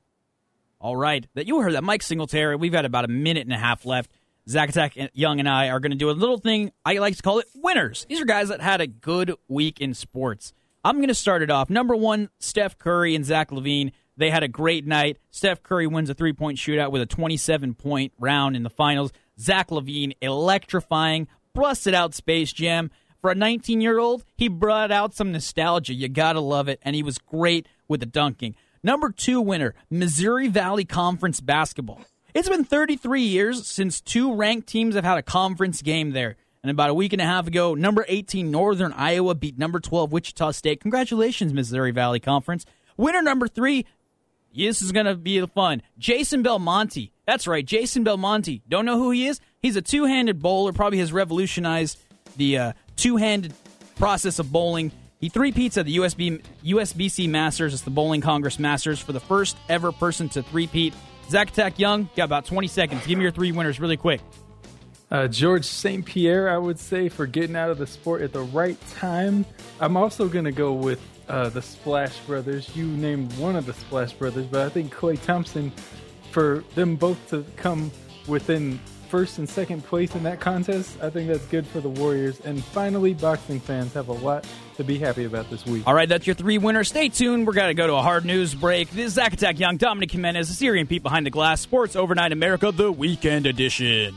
All right. You heard that. Mike Singletary. We've got about a minute and a half left. Zach Attack Young and I are going to do a little thing. I like to call it winners. These are guys that had a good week in sports. I'm going to start it off. #1, Steph Curry and Zach LaVine. They had a great night. Steph Curry wins a three-point shootout with a 27-point round in the finals. Zach LaVine, electrifying, busted out Space Jam. For a 19-year-old, he brought out some nostalgia. You got to love it, and he was great with the dunking. #2 winner, Missouri Valley Conference basketball. It's been 33 years since 2 ranked teams have had a conference game there. And about a week and a half ago, #18 Northern Iowa beat #12 Wichita State. Congratulations, Missouri Valley Conference. Winner #3, this is going to be fun. Jason Belmonte. That's right, Jason Belmonte. Don't know who he is? He's a two-handed bowler, probably has revolutionized the two-handed process of bowling. He three-peats at the USBC Masters. It's the Bowling Congress Masters for the first ever person to three-peat. Zach Attack Young, got about 20 seconds. Give me your 3 winners really quick. George St. Pierre, I would say, for getting out of the sport at the right time. I'm also going to go with the Splash Brothers. You named one of the Splash Brothers, but I think Klay Thompson, for them both to come within first and second place in that contest, I think that's good for the Warriors. And finally, boxing fans have a lot to be happy about this week. All right, that's your 3 winners. Stay tuned. We're going to go to a hard news break. This is Zach Attack Young, Dominic Jimenez, the Syrian Pete behind the glass. Sports Overnight America, the weekend edition.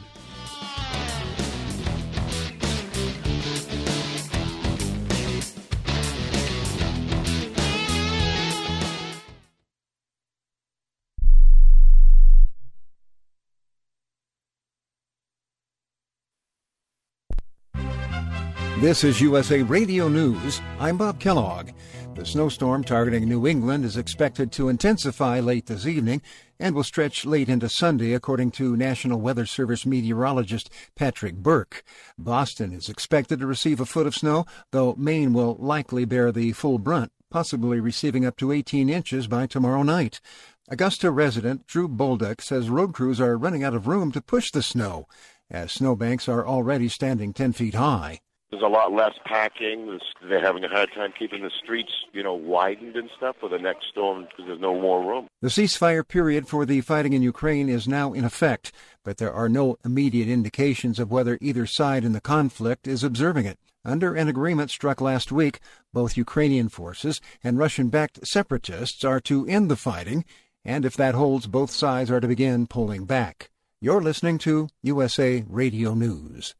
This is USA Radio News. I'm Bob Kellogg. The snowstorm targeting New England is expected to intensify late this evening and will stretch late into Sunday, according to National Weather Service meteorologist Patrick Burke. Boston is expected to receive a foot of snow, though Maine will likely bear the full brunt, possibly receiving up to 18 inches by tomorrow night. Augusta resident Drew Bolduc says road crews are running out of room to push the snow, as snowbanks are already standing 10 feet high. There's a lot less packing. They're having a hard time keeping the streets, widened and stuff for the next storm because there's no more room. The ceasefire period for the fighting in Ukraine is now in effect, but there are no immediate indications of whether either side in the conflict is observing it. Under an agreement struck last week, both Ukrainian forces and Russian-backed separatists are to end the fighting, and if that holds, both sides are to begin pulling back. You're listening to USA Radio News.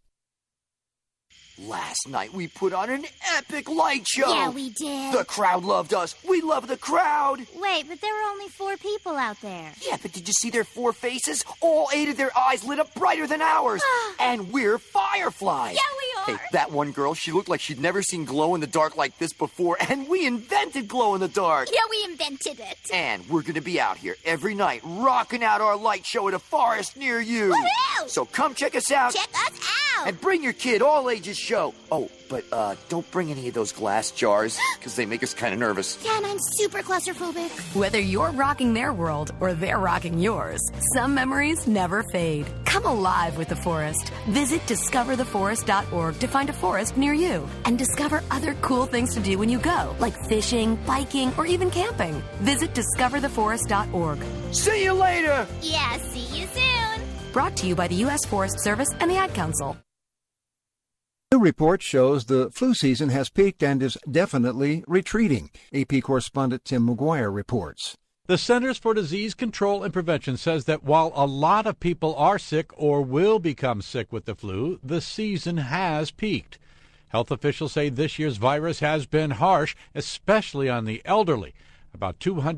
Last night we put on an epic light show. Yeah, we did. The crowd loved us. We love the crowd. Wait, but there were only 4 people out there. Yeah, but did you see their 4 faces? All 8 of their eyes lit up brighter than ours. And we're fireflies. Yeah, we are. Hey, that one girl, she looked like she'd never seen glow-in-the-dark like this before, and we invented glow-in-the-dark. Yeah, we invented it. And we're going to be out here every night rocking out our light show at a forest near you. Woohoo! So come check us out. Check us out. And bring your kid, all ages show. Oh, but don't bring any of those glass jars, because they make us kind of nervous. Yeah, and I'm super claustrophobic. Whether you're rocking their world or they're rocking yours, some memories never fade. Come alive with the forest. Visit discovertheforest.org to find a forest near you and discover other cool things to do when you go, like fishing, biking, or even camping. Visit discovertheforest.org. See you later! Yeah, see you soon. Brought to you by the U.S. Forest Service and the Ad Council. New report shows the flu season has peaked and is definitely retreating. AP correspondent Tim McGuire reports. The Centers for Disease Control and Prevention says that while a lot of people are sick or will become sick with the flu, the season has peaked. Health officials say this year's virus has been harsh, especially on the elderly. About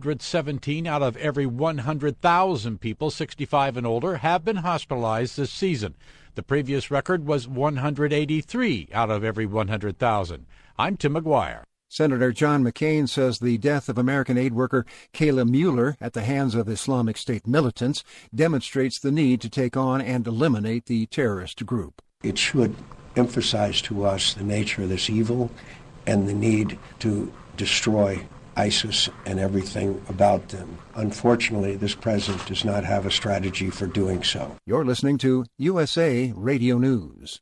217 out of every 100,000 people 65 and older have been hospitalized this season. The previous record was 183 out of every 100,000. I'm Tim McGuire. Senator John McCain says the death of American aid worker Kayla Mueller at the hands of Islamic State militants demonstrates the need to take on and eliminate the terrorist group. It should emphasize to us the nature of this evil and the need to destroy ISIS and everything about them. Unfortunately, this president does not have a strategy for doing so. You're listening to USA Radio News.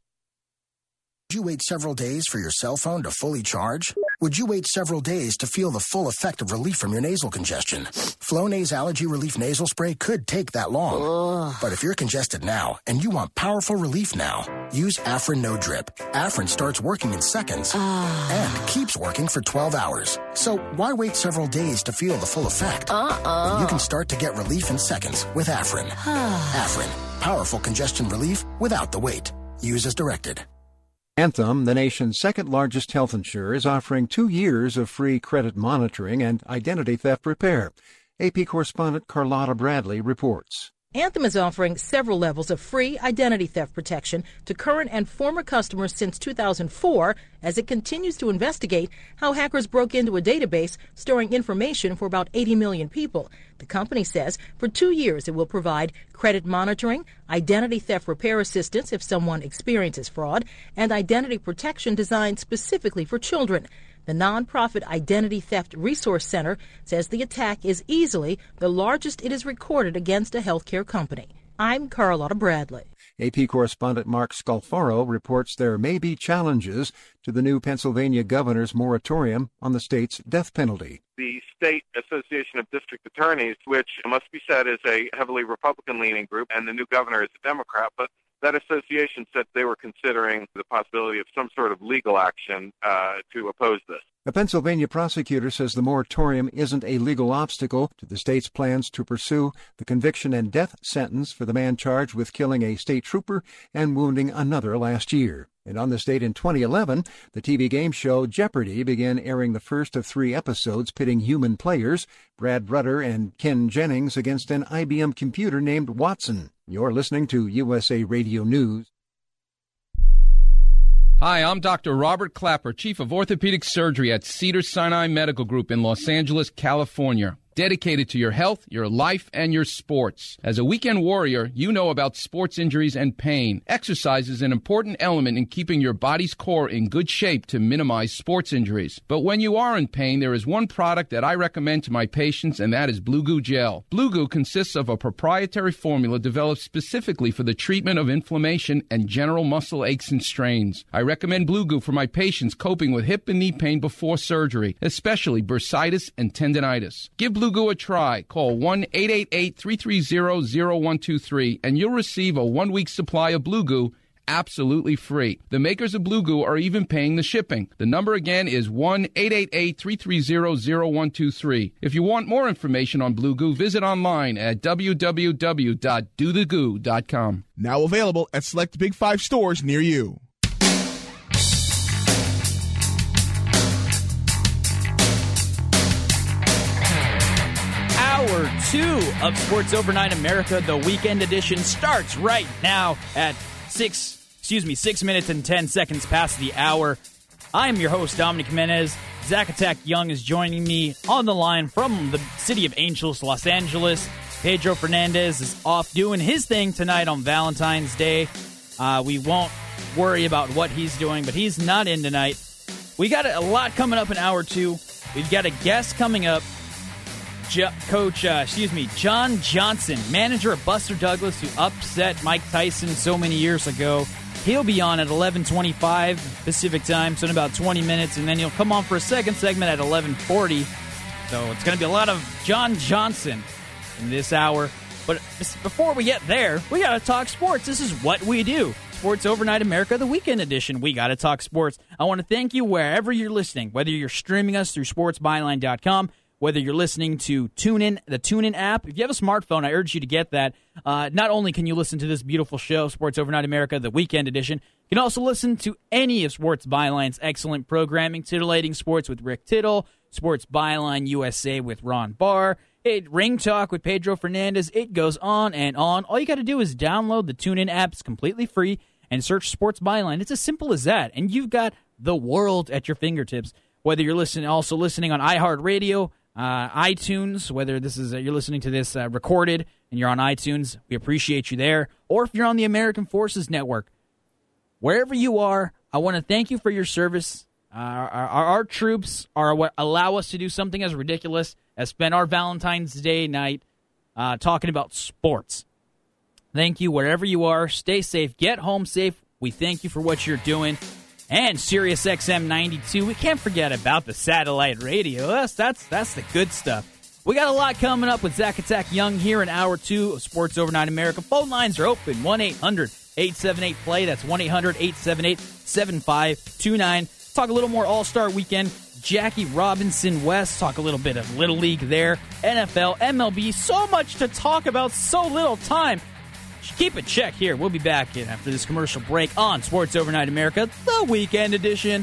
Would you wait several days for your cell phone to fully charge? Would you wait several days to feel the full effect of relief from your nasal congestion? Flonase Allergy Relief Nasal Spray could take that long. But if you're congested now and you want powerful relief now, use Afrin No Drip. Afrin starts working in seconds and keeps working for 12 hours. So why wait several days to feel the full effect? When you can start to get relief in seconds with Afrin. Afrin, powerful congestion relief without the wait. Use as directed. Anthem, the nation's second-largest health insurer, is offering 2 years of free credit monitoring and identity theft repair. AP correspondent Carlotta Bradley reports. Anthem is offering several levels of free identity theft protection to current and former customers since 2004 as it continues to investigate how hackers broke into a database storing information for about 80 million people. The company says for 2 years it will provide credit monitoring, identity theft repair assistance if someone experiences fraud, and identity protection designed specifically for children. The nonprofit Identity Theft Resource Center says the attack is easily the largest it has recorded against a healthcare company. I'm Carlotta Bradley. AP correspondent Mark Scalfaro reports there may be challenges to the new Pennsylvania governor's moratorium on the state's death penalty. The State Association of District Attorneys, which must be said is a heavily Republican-leaning group, and the new governor is a Democrat, but that association said they were considering the possibility of some sort of legal action to oppose this. A Pennsylvania prosecutor says the moratorium isn't a legal obstacle to the state's plans to pursue the conviction and death sentence for the man charged with killing a state trooper and wounding another last year. And on the state in 2011, the TV game show Jeopardy began airing the first of 3 episodes pitting human players, Brad Rutter and Ken Jennings, against an IBM computer named Watson. You're listening to USA Radio News. Hi, I'm Dr. Robert Clapper, Chief of Orthopedic Surgery at Cedars-Sinai Medical Group in Los Angeles, California. dedicated to your health, your life, and your sports. As a weekend warrior, you know about sports injuries and pain. Exercise is an important element in keeping your body's core in good shape to minimize sports injuries. But when you are in pain, there is one product that I recommend to my patients, and that is Blue Goo Gel. Blue Goo consists of a proprietary formula developed specifically for the treatment of inflammation and general muscle aches and strains. I recommend Blue Goo for my patients coping with hip and knee pain before surgery, especially bursitis and tendinitis. Give Blue Goo a try. Call 1-888-330-0123 and you'll receive a 1-week supply of Blue Goo absolutely free. The makers of Blue Goo are even paying the shipping. The number again is 1-888-330-0123. If you want more information on Blue Goo, visit online at www.dothegoo.com. Now available at select Big 5 stores near you. Hour 2 of Sports Overnight America, the weekend edition, starts right now at 6 minutes and 10 seconds past the hour. I am your host, Dominic Jimenez. Zach Attack Young is joining me on the line from the city of Angels, Los Angeles. Pedro Fernandez is off doing his thing tonight on Valentine's Day. We won't worry about what he's doing, but he's not in tonight. We got a lot coming up in hour 2. We've got a guest coming up. John Johnson, manager of Buster Douglas, who upset Mike Tyson so many years ago. He'll be on at 11:25 Pacific time, so in about 20 minutes, and then he'll come on for a second segment at 11:40. So it's going to be a lot of John Johnson in this hour. But before we get there, we got to talk sports. This is what we do. Sports Overnight America, the weekend edition. We got to talk sports. I want to thank you wherever you're listening, whether you're streaming us through sportsbyline.com, whether you're listening to TuneIn, the TuneIn app. If you have a smartphone, I urge you to get that. Not only can you listen to this beautiful show, Sports Overnight America, the weekend edition, you can also listen to any of Sports Byline's excellent programming, Titillating Sports with Rick Tittle, Sports Byline USA with Ron Barr, Ring Talk with Pedro Fernandez. It goes on and on. All you got to do is download the TuneIn app. It's completely free, and search Sports Byline. It's as simple as that, and you've got the world at your fingertips. Whether you're listening on iHeartRadio, iTunes, whether this is you're listening to this recorded and you're on iTunes, we appreciate you there. Or if you're on the American Forces Network, wherever you are, I want to thank you for your service. Our troops are what allow us to do something as ridiculous as spend our Valentine's Day night talking about sports. Thank you wherever you are. Stay safe. Get home safe. We thank you for what you're doing. And Sirius XM 92. We can't forget about the satellite radio. That's the good stuff. We got a lot coming up with Zach Attack Young here in hour 2 of Sports Overnight America. Phone lines are open. 1-800-878-PLAY. That's 1-800-878-7529. Talk a little more All-Star Weekend. Jackie Robinson West. Talk a little bit of Little League there. NFL, MLB. So much to talk about. So little time. Keep it check here. We'll be back in after this commercial break on Sports Overnight America, the weekend edition.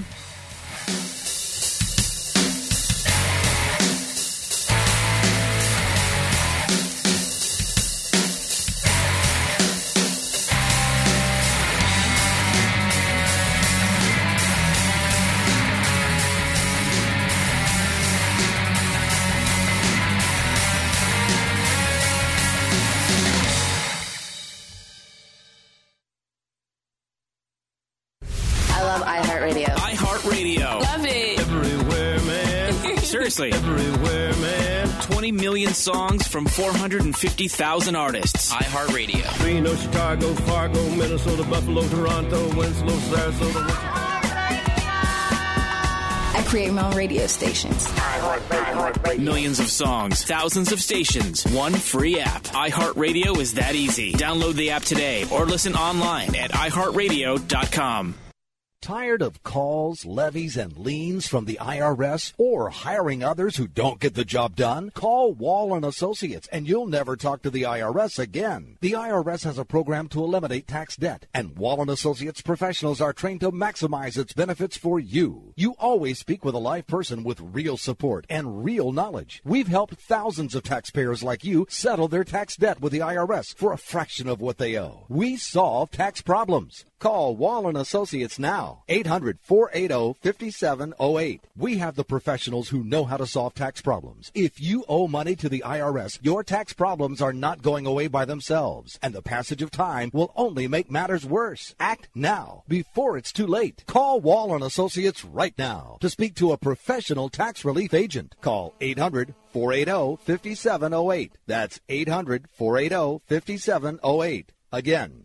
Everywhere, man. 20 million songs from 450,000 artists. iHeartRadio. Reno, Chicago, Fargo, Minnesota, Buffalo, Toronto, Winslow, Sarasota. I create my own radio stations. Millions of songs, thousands of stations, one free app. iHeartRadio is that easy. Download the app today or listen online at iHeartRadio.com. Tired of calls, levies, and liens from the IRS or hiring others who don't get the job done? Call Wall & Associates and you'll never talk to the IRS again. The IRS has a program to eliminate tax debt, and Wall & Associates professionals are trained to maximize its benefits for you. You always speak with a live person with real support and real knowledge. We've helped thousands of taxpayers like you settle their tax debt with the IRS for a fraction of what they owe. We solve tax problems. Call Wall & Associates now, 800-480-5708. We have the professionals who know how to solve tax problems. If you owe money to the IRS, your tax problems are not going away by themselves, and the passage of time will only make matters worse. Act now, before it's too late. Call Wall & Associates right now to speak to a professional tax relief agent. Call 800-480-5708. That's 800-480-5708. Again,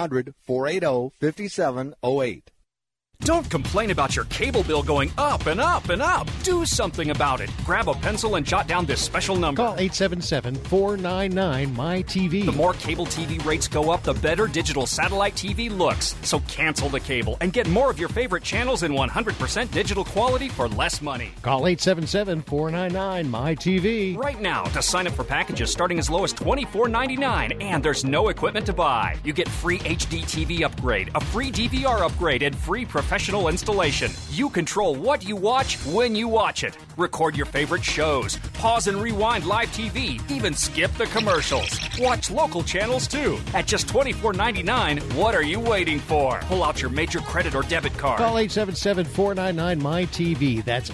800-480-5708. Don't complain about your cable bill going up and up and up. Do something about it. Grab a pencil and jot down this special number. Call 877-499-MY-TV. The more cable TV rates go up, the better digital satellite TV looks. So cancel the cable and get more of your favorite channels in 100% digital quality for less money. Call 877-499-MY-TV. Right now to sign up for packages starting as low as $24.99, and there's no equipment to buy. You get free HD TV upgrade, a free DVR upgrade, and free professional installation. You control what you watch when you watch it. Record your favorite shows. Pause and rewind live TV. Even skip the commercials. Watch local channels too. At just $24.99, what are you waiting for? Pull out your major credit or debit card. Call 877-499-MY-TV. That's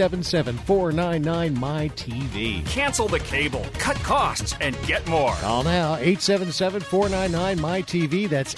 877-499-MY-TV. Cancel the cable. Cut costs and get more. Call now, 877-499-MY-TV. That's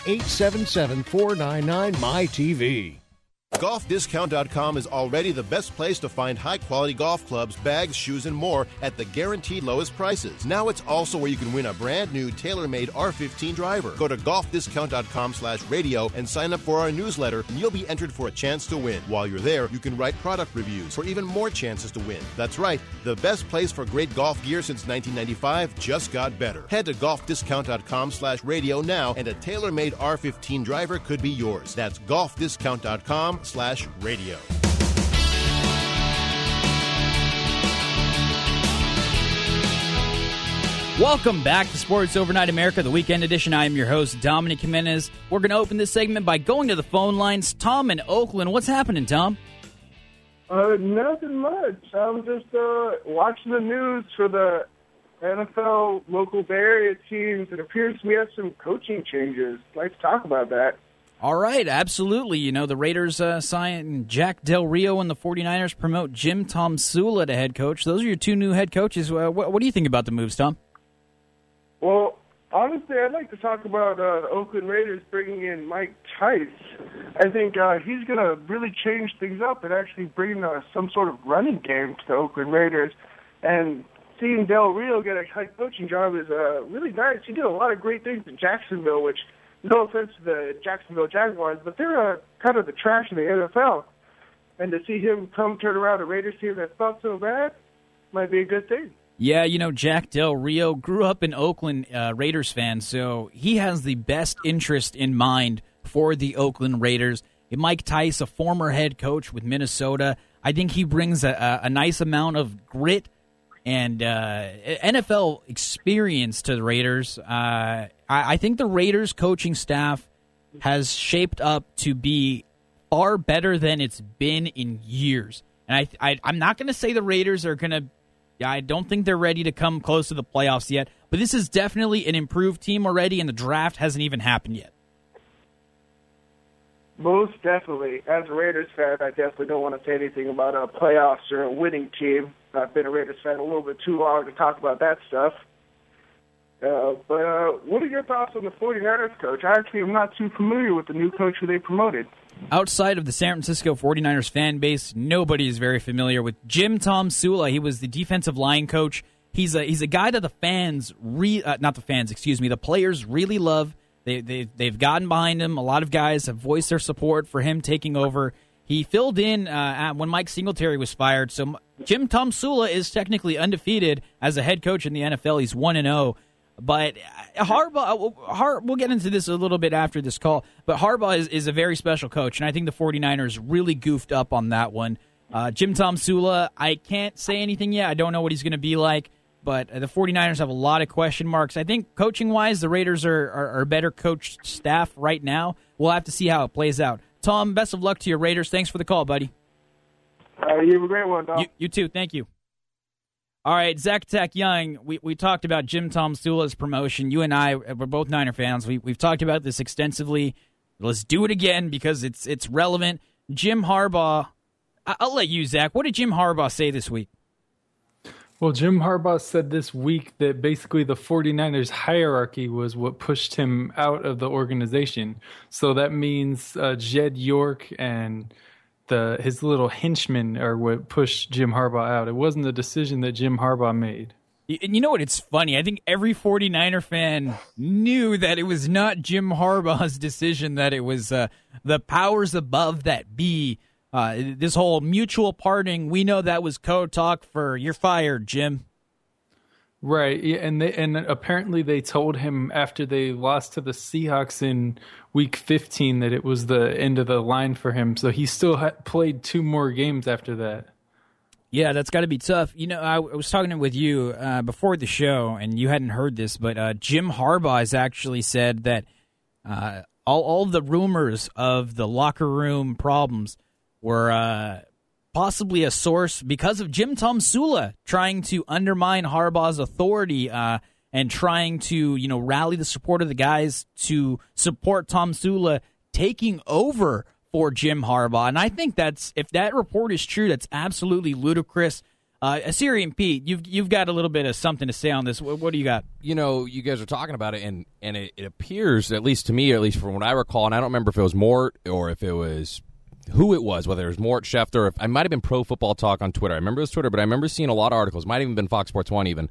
877-499-MY-TV. GolfDiscount.com is already the best place to find high-quality golf clubs, bags, shoes, and more at the guaranteed lowest prices. Now it's also where you can win a brand-new tailor-made R15 driver. Go to GolfDiscount.com/radio and sign up for our newsletter, and you'll be entered for a chance to win. While you're there, you can write product reviews for even more chances to win. That's right, the best place for great golf gear since 1995 just got better. Head to GolfDiscount.com/radio now, and a tailor-made R15 driver could be yours. That's GolfDiscount.com/radio. Welcome back to Sports Overnight America, the weekend edition. I am your host, Dominic Jimenez. We're going to open this segment by going to the phone lines. Tom in Oakland. What's happening, Tom? Nothing much. I'm just watching the news for the NFL local Bay Area teams. It appears we have some coaching changes. I'd like to talk about that. All right, absolutely. You know, the Raiders sign Jack Del Rio and the 49ers promote Jim Tomsula to head coach. Those are your two new head coaches. What do you think about the moves, Tom? Well, honestly, I'd like to talk about the Oakland Raiders bringing in Mike Tice. I think he's going to really change things up and actually bring some sort of running game to the Oakland Raiders. And seeing Del Rio get a head coaching job is really nice. He did a lot of great things in Jacksonville, which, no offense to the Jacksonville Jaguars, but they're kind of the trash in the NFL. And to see him come turn around a Raiders team that's not so bad might be a good thing. Yeah, you know, Jack Del Rio grew up an Oakland Raiders fan, so he has the best interest in mind for the Oakland Raiders. Mike Tice, a former head coach with Minnesota, I think he brings a nice amount of grit and NFL experience to the Raiders. I think the Raiders coaching staff has shaped up to be far better than it's been in years. And I'm not going to say the Raiders are going to, I don't think they're ready to come close to the playoffs yet, but this is definitely an improved team already, and the draft hasn't even happened yet. Most definitely. As a Raiders fan, I definitely don't want to say anything about a playoffs or a winning team. I've been a Raiders fan a little bit too long to talk about that stuff. But what are your thoughts on the 49ers coach? I actually am not too familiar with the new coach who they promoted. Outside of the San Francisco 49ers fan base, nobody is very familiar with Jim Tomsula. He was the defensive line coach. He's a guy that the players really love. They've gotten behind him. A lot of guys have voiced their support for him taking over. He filled in when Mike Singletary was fired. So Jim Tomsula is technically undefeated as a head coach in the NFL. He's 1-0. But Harbaugh, we'll get into this a little bit after this call, but Harbaugh is a very special coach, and I think the 49ers really goofed up on that one. Jim Tomsula, I can't say anything yet. I don't know what he's going to be like, but the 49ers have a lot of question marks. I think coaching-wise, the Raiders are a better coached staff right now. We'll have to see how it plays out. Tom, best of luck to your Raiders. Thanks for the call, buddy. You have a great one, Tom. You too. Thank you. All right, Zach Tech Young, we talked about Jim Tomsula's promotion. You and I, we're both Niner fans. We've talked about this extensively. let's do it again because it's relevant. Jim Harbaugh, I'll let you, Zach. What did Jim Harbaugh say this week? Well, Jim Harbaugh said this week that basically the 49ers hierarchy was what pushed him out of the organization. So that means Jed York and his little henchmen are what pushed Jim Harbaugh out. It wasn't a decision that Jim Harbaugh made. And you know what? It's funny. I think every 49er fan knew that it was not Jim Harbaugh's decision, that it was the powers above that be. This whole mutual parting, we know that was code talk for you're fired, Jim. Right, yeah, and apparently they told him after they lost to the Seahawks in Week 15 that it was the end of the line for him. So he still played 2 more games after that. Yeah, that's got to be tough. You know, I was talking with you before the show, and you hadn't heard this, but Jim Harbaugh has actually said that all the rumors of the locker room problems were possibly a source because of Jim Tomsula trying to undermine Harbaugh's authority and trying to, rally the support of the guys to support Tomsula taking over for Jim Harbaugh. And I think if that report is true, that's absolutely ludicrous. Assyrian Pete, you've got a little bit of something to say on this. What do you got? You guys are talking about it, and it appears, at least to me, or at least from what I recall, and I don't remember if it was Mort or if it was who it was, whether it was Mort, Schefter, or if I might have been Pro Football Talk on Twitter. I remember it was Twitter, but I remember seeing a lot of articles. Might have even been Fox Sports 1 even.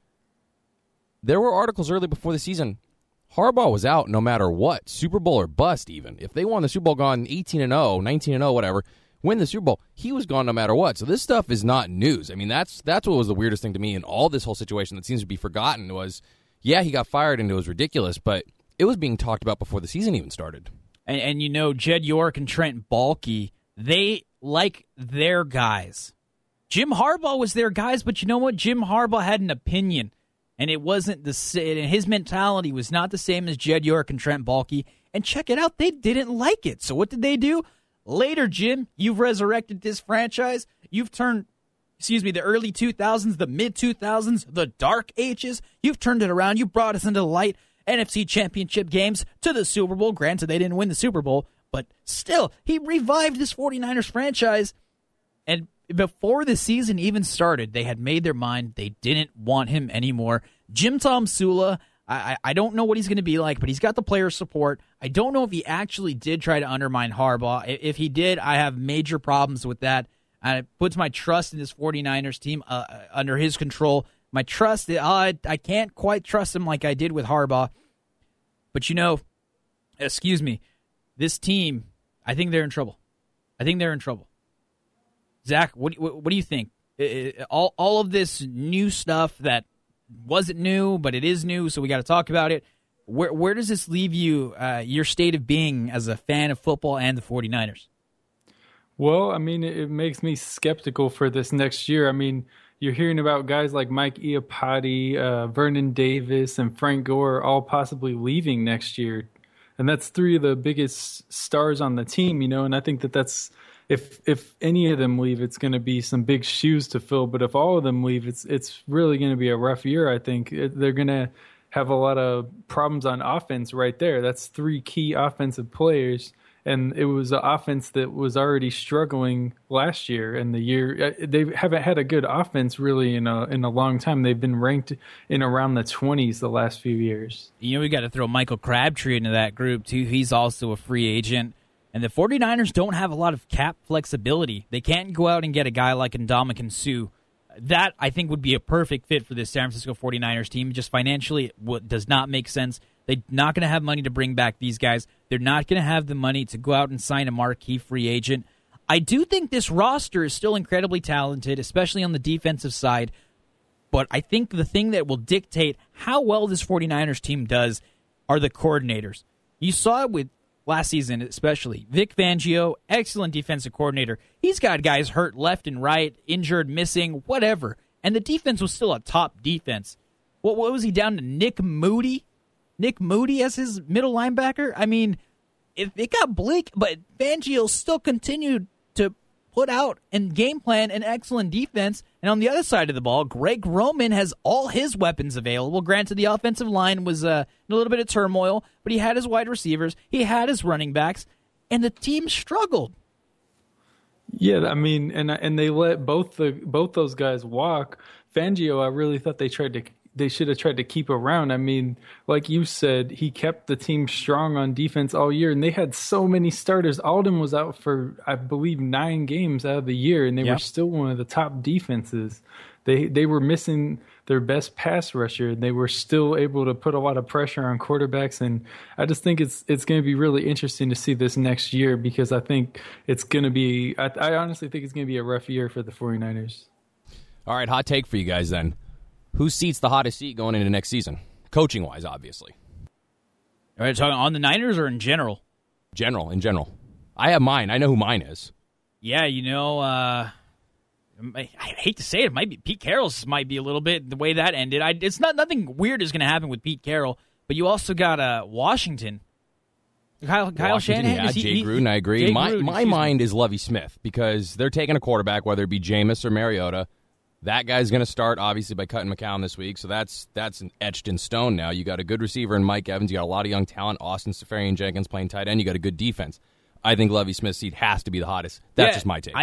There were articles early before the season. Harbaugh was out no matter what, Super Bowl or bust even. If they won the Super Bowl, gone 18-0, 19-0, whatever, win the Super Bowl, he was gone no matter what. So this stuff is not news. I mean, that's what was the weirdest thing to me in all this whole situation that seems to be forgotten was, yeah, he got fired and it was ridiculous, but it was being talked about before the season even started. And Jed York and Trent Baalke, they like their guys. Jim Harbaugh was their guys, but you know what? Jim Harbaugh had an opinion, and it wasn't and his mentality was not the same as Jed York and Trent Baalke. And check it out, they didn't like it. So what did they do? Later, Jim, you've resurrected this franchise. You've turned, the early 2000s, the mid-2000s, the dark ages. You've turned it around. You brought us into the light. NFC Championship games to the Super Bowl. Granted, they didn't win the Super Bowl, but still, he revived this 49ers franchise. And before the season even started, they had made their mind. They didn't want him anymore. Jim Tomsula, I don't know what he's going to be like, but he's got the player support. I don't know if he actually did try to undermine Harbaugh. If he did, I have major problems with that. And it puts my trust in this 49ers team under his control. My trust, I can't quite trust him like I did with Harbaugh. But this team, I think they're in trouble. Zach, what do you think? All of this new stuff that wasn't new, but it is new, so we got to talk about it. Where does this leave you, your state of being as a fan of football and the 49ers? Well, I mean, it makes me skeptical for this next year. I mean, you're hearing about guys like Mike Iupati, Vernon Davis, and Frank Gore all possibly leaving next year. And that's 3 of the biggest stars on the team, and I think that's if any of them leave, it's going to be some big shoes to fill. But if all of them leave, it's really going to be a rough year, I think. They're going to have a lot of problems on offense right there. That's 3 key offensive players. And it was an offense that was already struggling last year. And they haven't had a good offense really in a long time. They've been ranked in around the 20s the last few years. We got to throw Michael Crabtree into that group too. He's also a free agent. And the 49ers don't have a lot of cap flexibility. They can't go out and get a guy like Ndamukong Suh. That, I think, would be a perfect fit for this San Francisco 49ers team. Just financially, it does not make sense. They're not going to have money to bring back these guys. They're not going to have the money to go out and sign a marquee free agent. I do think this roster is still incredibly talented, especially on the defensive side. But I think the thing that will dictate how well this 49ers team does are the coordinators. You saw it with last season especially. Vic Fangio, excellent defensive coordinator. He's got guys hurt left and right, injured, missing, whatever. And the defense was still a top defense. What was he down to? Nick Moody? Nick Moody as his middle linebacker? I mean, if it got bleak, but Fangio still continued to put out and game plan an excellent defense, And on the other side of the ball, Greg Roman has all his weapons available. Granted, the offensive line was in a little bit of turmoil, but he had his wide receivers, he had his running backs, and the team struggled. Yeah, I mean, and they let both those guys walk. Fangio, I really thought they should have tried to keep around. I mean, like you said, he kept the team strong on defense all year, and they had so many starters. Alden was out for, I believe, 9 games out of the year, and they were still one of the top defenses. They were missing their best pass rusher, and they were still able to put a lot of pressure on quarterbacks. And I just think it's going to be really interesting to see this next year, because I think it's going to be – I honestly think it's going to be a rough year for the 49ers. All right, hot take for you guys then. Whose seat's the hottest seat going into next season? Coaching-wise, obviously. Are you talking on the Niners or in general? In general. I have mine. I know who mine is. Yeah, I hate to say it, might be Pete Carroll's might be a little bit the way that ended. It's nothing weird is going to happen with Pete Carroll, but you also got Washington. Kyle Shanahan. Yeah, Jay Gruden, I agree. My mind is Lovie Smith, because they're taking a quarterback, whether it be Jameis or Mariota. That guy's going to start, obviously, by cutting McCown this week, so that's etched in stone now. You got a good receiver in Mike Evans. You got a lot of young talent. Austin Seferian-Jenkins playing tight end. You got a good defense. I think Lovie Smith's seat has to be the hottest. That's just my take.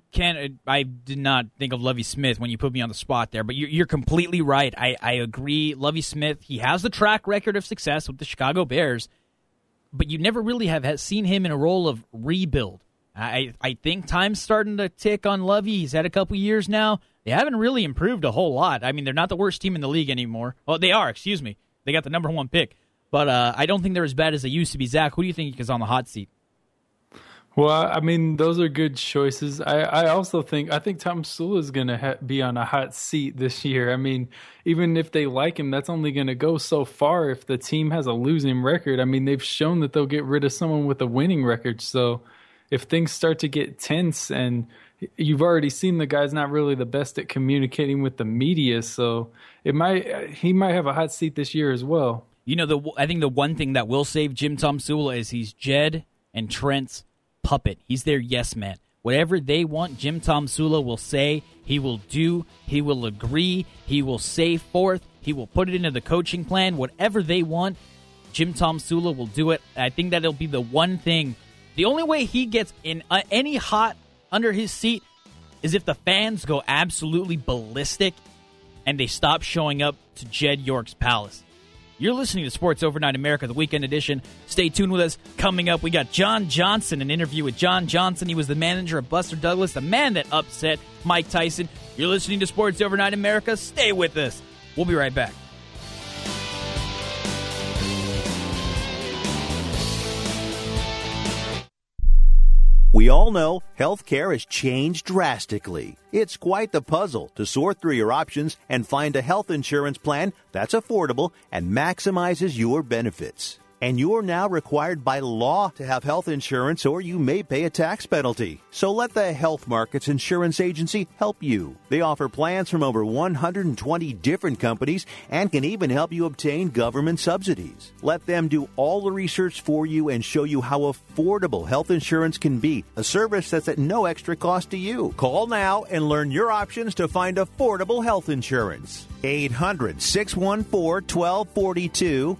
I did not think of Lovie Smith when you put me on the spot there, but you're completely right. I agree. Lovie Smith, he has the track record of success with the Chicago Bears, but you never really have seen him in a role of rebuild. I think time's starting to tick on Lovie. He's had a couple years now. They haven't really improved a whole lot. I mean, they're not the worst team in the league anymore. Well, they are, excuse me. They got the number 1 pick. But I don't think they're as bad as they used to be. Zach, who do you think is on the hot seat? Well, I mean, those are good choices. I also think Tom Sula is going to be on a hot seat this year. I mean, even if they like him, that's only going to go so far if the team has a losing record. I mean, they've shown that they'll get rid of someone with a winning record. So if things start to get tense, and you've already seen the guy's not really the best at communicating with the media, so he might have a hot seat this year as well. I think the one thing that will save Jim Tomsula is he's Jed and Trent's puppet. He's their yes man. Whatever they want, Jim Tomsula will say, he will do, he will agree, he will say forth, he will put it into the coaching plan. Whatever they want, Jim Tomsula will do it. I think that'll be the one thing. The only way he gets in any hot under his seat is if the fans go absolutely ballistic and they stop showing up to Jed York's palace. You're listening to Sports Overnight America, the weekend edition. Stay tuned with us. Coming up, we got John Johnson, an interview with John Johnson. He was the manager of Buster Douglas, the man that upset Mike Tyson. You're listening to Sports Overnight America. Stay with us. We'll be right back. We all know healthcare has changed drastically. It's quite the puzzle to sort through your options and find a health insurance plan that's affordable and maximizes your benefits. And you're now required by law to have health insurance, or you may pay a tax penalty. So let the Health Markets Insurance Agency help you. They offer plans from over 120 different companies and can even help you obtain government subsidies. Let them do all the research for you and show you how affordable health insurance can be, a service that's at no extra cost to you. Call now and learn your options to find affordable health insurance. 800-614-1242.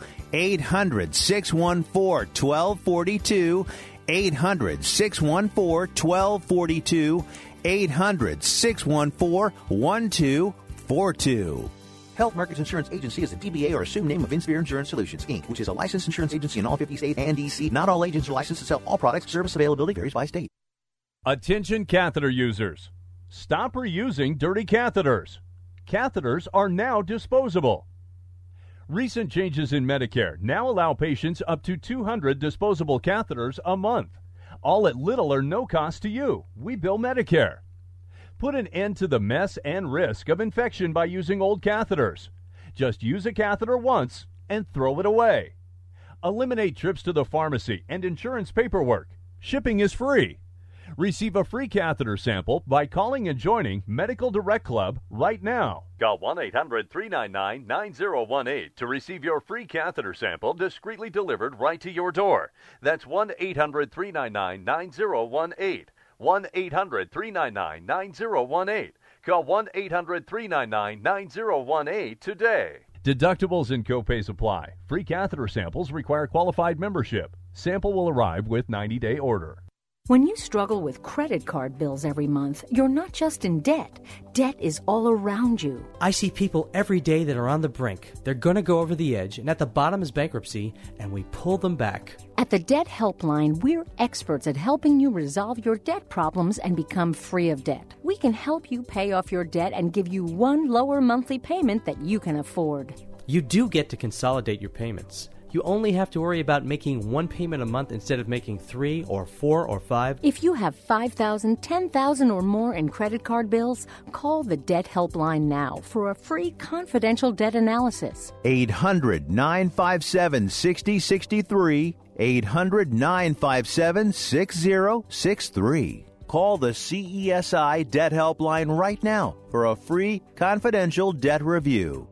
800-614-1242. 800-614-1242. 800-614-1242. Health Markets Insurance Agency is a DBA or assumed name of Inspire Insurance Solutions, Inc., which is a licensed insurance agency in all 50 states and D.C. Not all agents are licensed to sell all products. Service availability varies by state. Attention catheter users. Stop reusing dirty catheters. Catheters are now disposable. Recent changes in Medicare now allow patients up to 200 disposable catheters a month, all at little or no cost to you. We bill Medicare. Put an end to the mess and risk of infection by using old catheters. Just use a catheter once and throw it away. Eliminate trips to the pharmacy and insurance paperwork. Shipping is free. Receive a free catheter sample by calling and joining Medical Direct Club right now. Call 1-800-399-9018 to receive your free catheter sample discreetly delivered right to your door. That's 1-800-399-9018. 1-800-399-9018. Call 1-800-399-9018 today. Deductibles and copays apply. Free catheter samples require qualified membership. Sample will arrive with 90-day order. When you struggle with credit card bills every month, you're not just in debt. Debt is all around you. I see people every day that are on the brink. They're going to go over the edge, and at the bottom is bankruptcy, and we pull them back. At the Debt Helpline, we're experts at helping you resolve your debt problems and become free of debt. We can help you pay off your debt and give you one lower monthly payment that you can afford. You do get to consolidate your payments. You only have to worry about making one payment a month instead of making 3 or 4 or 5. If you have $5,000, $10,000 or more in credit card bills, call the Debt Helpline now for a free confidential debt analysis. 800-957-6063. 800-957-6063. Call the CESI Debt Helpline right now for a free confidential debt review.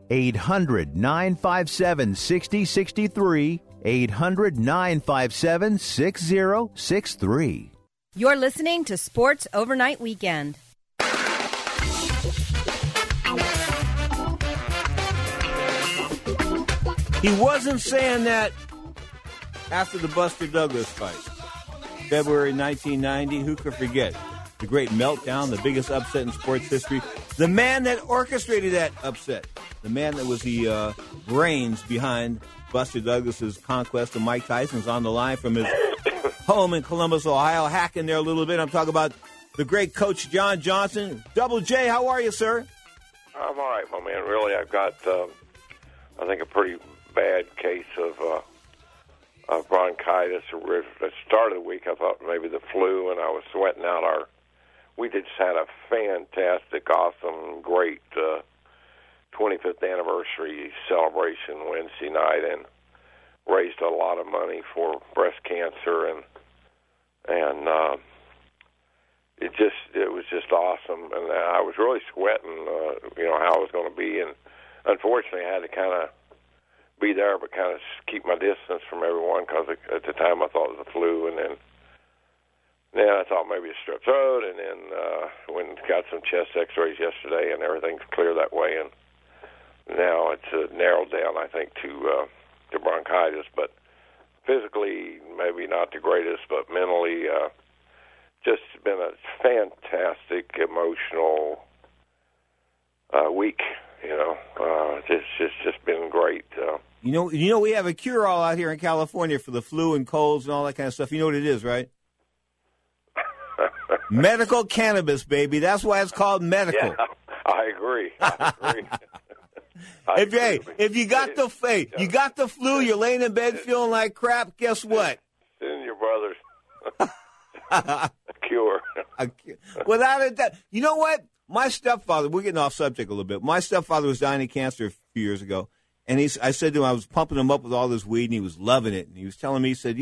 800-957-6063. 800-957-6063. You're listening to Sports Overnight Weekend. He wasn't saying that after the Buster Douglas fight. February 1990, who could forget? The great meltdown, the biggest upset in sports history. The man that orchestrated that upset. The man that was the brains behind Buster Douglas's conquest of Mike Tyson is on the line from his home in Columbus, Ohio. Hacking there a little bit. I'm talking about the great coach John Johnson. Double J, how are you, sir? I'm all right, my man. Really, I've got, I think, a pretty bad case of bronchitis. At the start of the week, I thought maybe the flu, and I was sweating out we just had a fantastic, awesome, great 25th anniversary celebration Wednesday night, and raised a lot of money for breast cancer, and it was just awesome, and I was really sweating, how it was going to be, and unfortunately, I had to kind of be there, but kind of keep my distance from everyone because at the time I thought it was the flu, and then I thought maybe a strep throat, and then got some chest X-rays yesterday, and everything's clear that way, and now it's narrowed down, I think, to bronchitis, but physically maybe not the greatest, but mentally just been a fantastic emotional week. It's just been great. You know, we have a cure-all out here in California for the flu and colds and all that kind of stuff. You know what it is, right? Medical cannabis, baby. That's why it's called medical. Yeah, I agree. If you got the flu, you're laying in bed feeling like crap. Guess what? Send your brothers a cure. Without a doubt. You know what? My stepfather, we're getting off subject a little bit. My stepfather was dying of cancer a few years ago, and I said to him, I was pumping him up with all this weed, and he was loving it. And he was telling me, he said,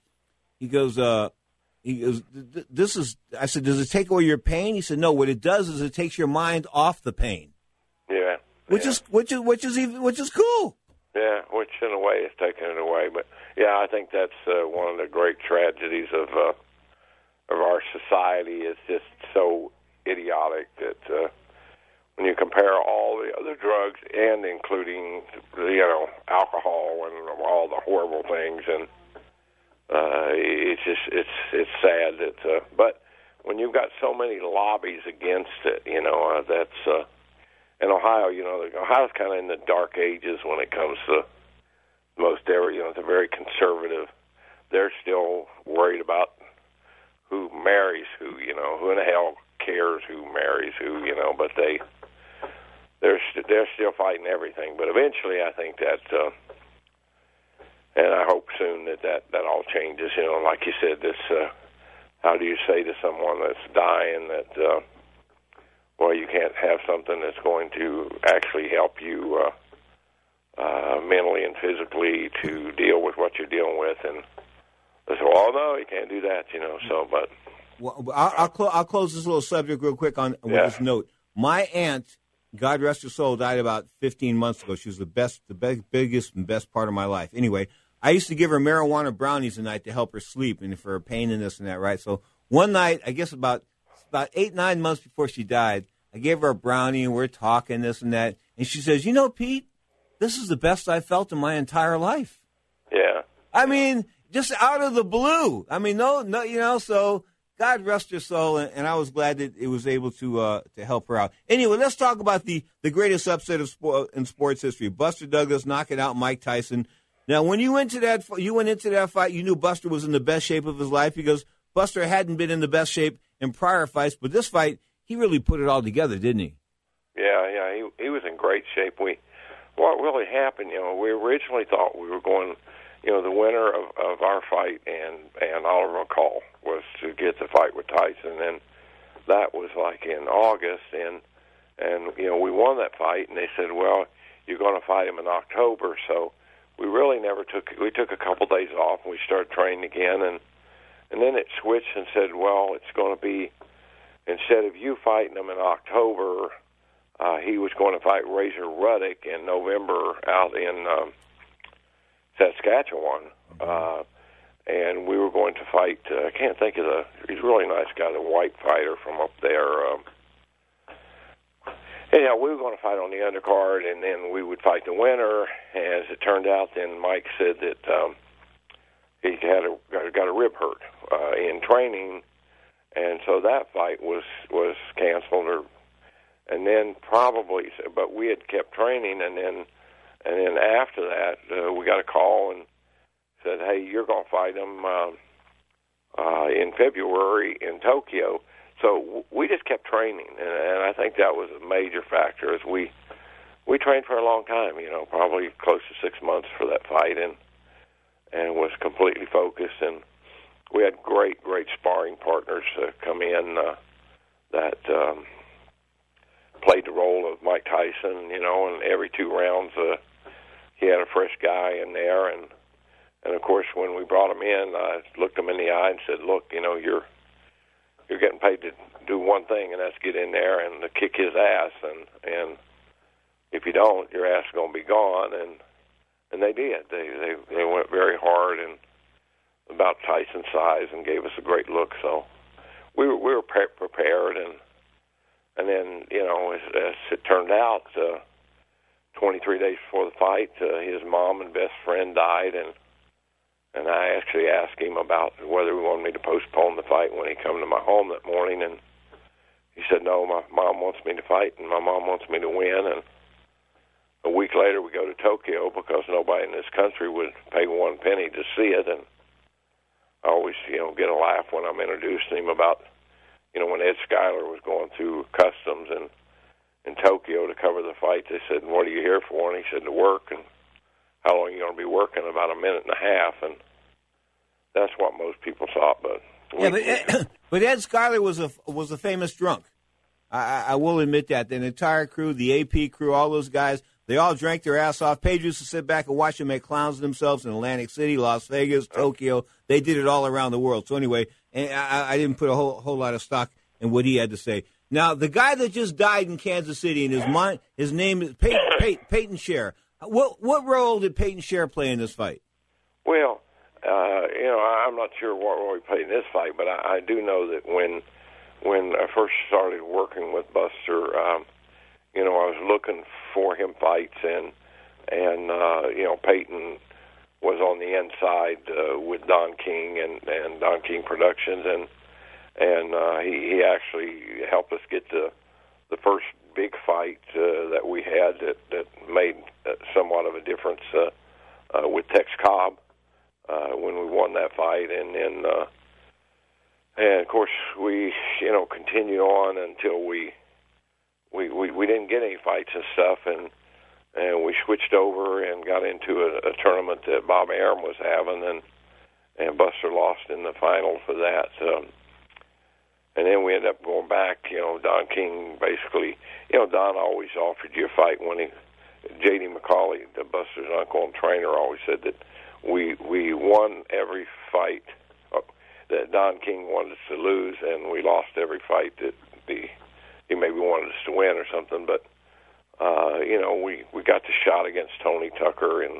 I said, does it take away your pain? He said, no, what it does is it takes your mind off the pain. Yeah. Which is cool. Yeah, which in a way is taking it away. But yeah, I think that's one of the great tragedies of our society. It's just so idiotic that when you compare all the other drugs and including alcohol and all the horrible things, and it's sad that but when you've got so many lobbies against it, that's in Ohio, Ohio's kind of in the dark ages when it comes to most area. It's a very conservative. They're still worried about who marries who. Who in the hell cares who marries who? But they're still fighting everything. But eventually, I think that, and I hope soon that all changes. Like you said, this. How do you say to someone that's dying that? Well, you can't have something that's going to actually help you mentally and physically to deal with what you're dealing with, and they say, "Oh no, you can't do that," So, but I'll close this little subject real quick with this note. My aunt, God rest her soul, died about 15 months ago. She was the biggest and best part of my life. Anyway, I used to give her marijuana brownies a night to help her sleep and for her pain and this and that. Right. So one night, I guess about 8-9 months before she died, I gave her a brownie, and we're talking this and that. And she says, you know, Pete, this is the best I've felt in my entire life. Yeah. I mean, just out of the blue. I mean, no, you know, so God rest her soul, and I was glad that it was able to help her out. Anyway, let's talk about the greatest upset of in sports history. Buster Douglas knocking out Mike Tyson. Now, when you went into that fight, you knew Buster was in the best shape of his life because Buster hadn't been in the best shape in prior fights, but this fight, he really put it all together, didn't he? Yeah, he was in great shape. What really happened, you know, we originally thought we were going, you know, the winner of our fight and Oliver McCall was to get the fight with Tyson, and that was like in August, and you know, we won that fight, and they said, well, you're going to fight him in October, so we really we took a couple days off, and we started training again, and then it switched and said, well, it's going to be, instead of you fighting him in October, he was going to fight Razor Ruddock in November out in Saskatchewan, and we were going to fight, I can't think of he's a really nice guy, the white fighter from up there. Anyhow, we were going to fight on the undercard, and then we would fight the winner. As it turned out, then Mike said that he got a rib hurt in training, and so that fight was canceled. And then but we had kept training, and then after that, we got a call and said, "Hey, you're going to fight him in February in Tokyo." So we just kept training, and I think that was a major factor. As we trained for a long time, you know, probably close to 6 months for that fight, and was completely focused. And we had great sparring partners come in that played the role of Mike Tyson, you know, and every 2 rounds he had a fresh guy in there, and of course when we brought him in, I looked him in the eye and said, "Look, you know, you're getting paid to do one thing, and that's get in there and to kick his ass, and if you don't, your ass is going to be gone." And they did. They went very hard and about Tyson's size and gave us a great look. So we were prepared, and then, you know, as it turned out, 23 days before the fight, his mom and best friend died, and I actually asked him about whether he wanted me to postpone the fight when he come to my home that morning, and he said, "No, my mom wants me to fight, and my mom wants me to win." And a week later, we go to Tokyo because nobody in this country would pay 1 penny to see it, and I always, you know, get a laugh when I'm introducing him about, you know, when Ed Schuyler was going through customs in Tokyo to cover the fight. They said, "What are you here for?" And he said, "To work." And how long are you going to be working? About a minute and a half. And that's what most people thought. But but Ed Schuyler was a famous drunk. I will admit that. The entire crew, the AP crew, all those guys, they all drank their ass off. Page used to sit back and watch them make clowns of themselves in Atlantic City, Las Vegas, Tokyo. They did it all around the world. So anyway, I didn't put a whole lot of stock in what he had to say. Now, the guy that just died in Kansas City, and his name is Peyton Scher. What role did Peyton Scher play in this fight? Well, you know, I'm not sure what role he played in this fight, but I do know that when I first started working with Buster, you know, I was looking for him fights, and you know, Peyton was on the inside with Don King and Don King Productions, and he actually helped us get the first big fight that we had that made somewhat of a difference with Tex Cobb when we won that fight, and then and of course we, you know, continued on until we didn't get any fights and stuff, and we switched over and got into a tournament that Bob Arum was having, and Buster lost in the final for that. And then we ended up going back. You know, Don King basically, you know, Don always offered you a fight when J.D. McCauley, the Buster's uncle and trainer, always said that we won every fight that Don King wanted us to lose, and we lost every fight that he maybe wanted us to win or something. But you know, we got the shot against Tony Tucker in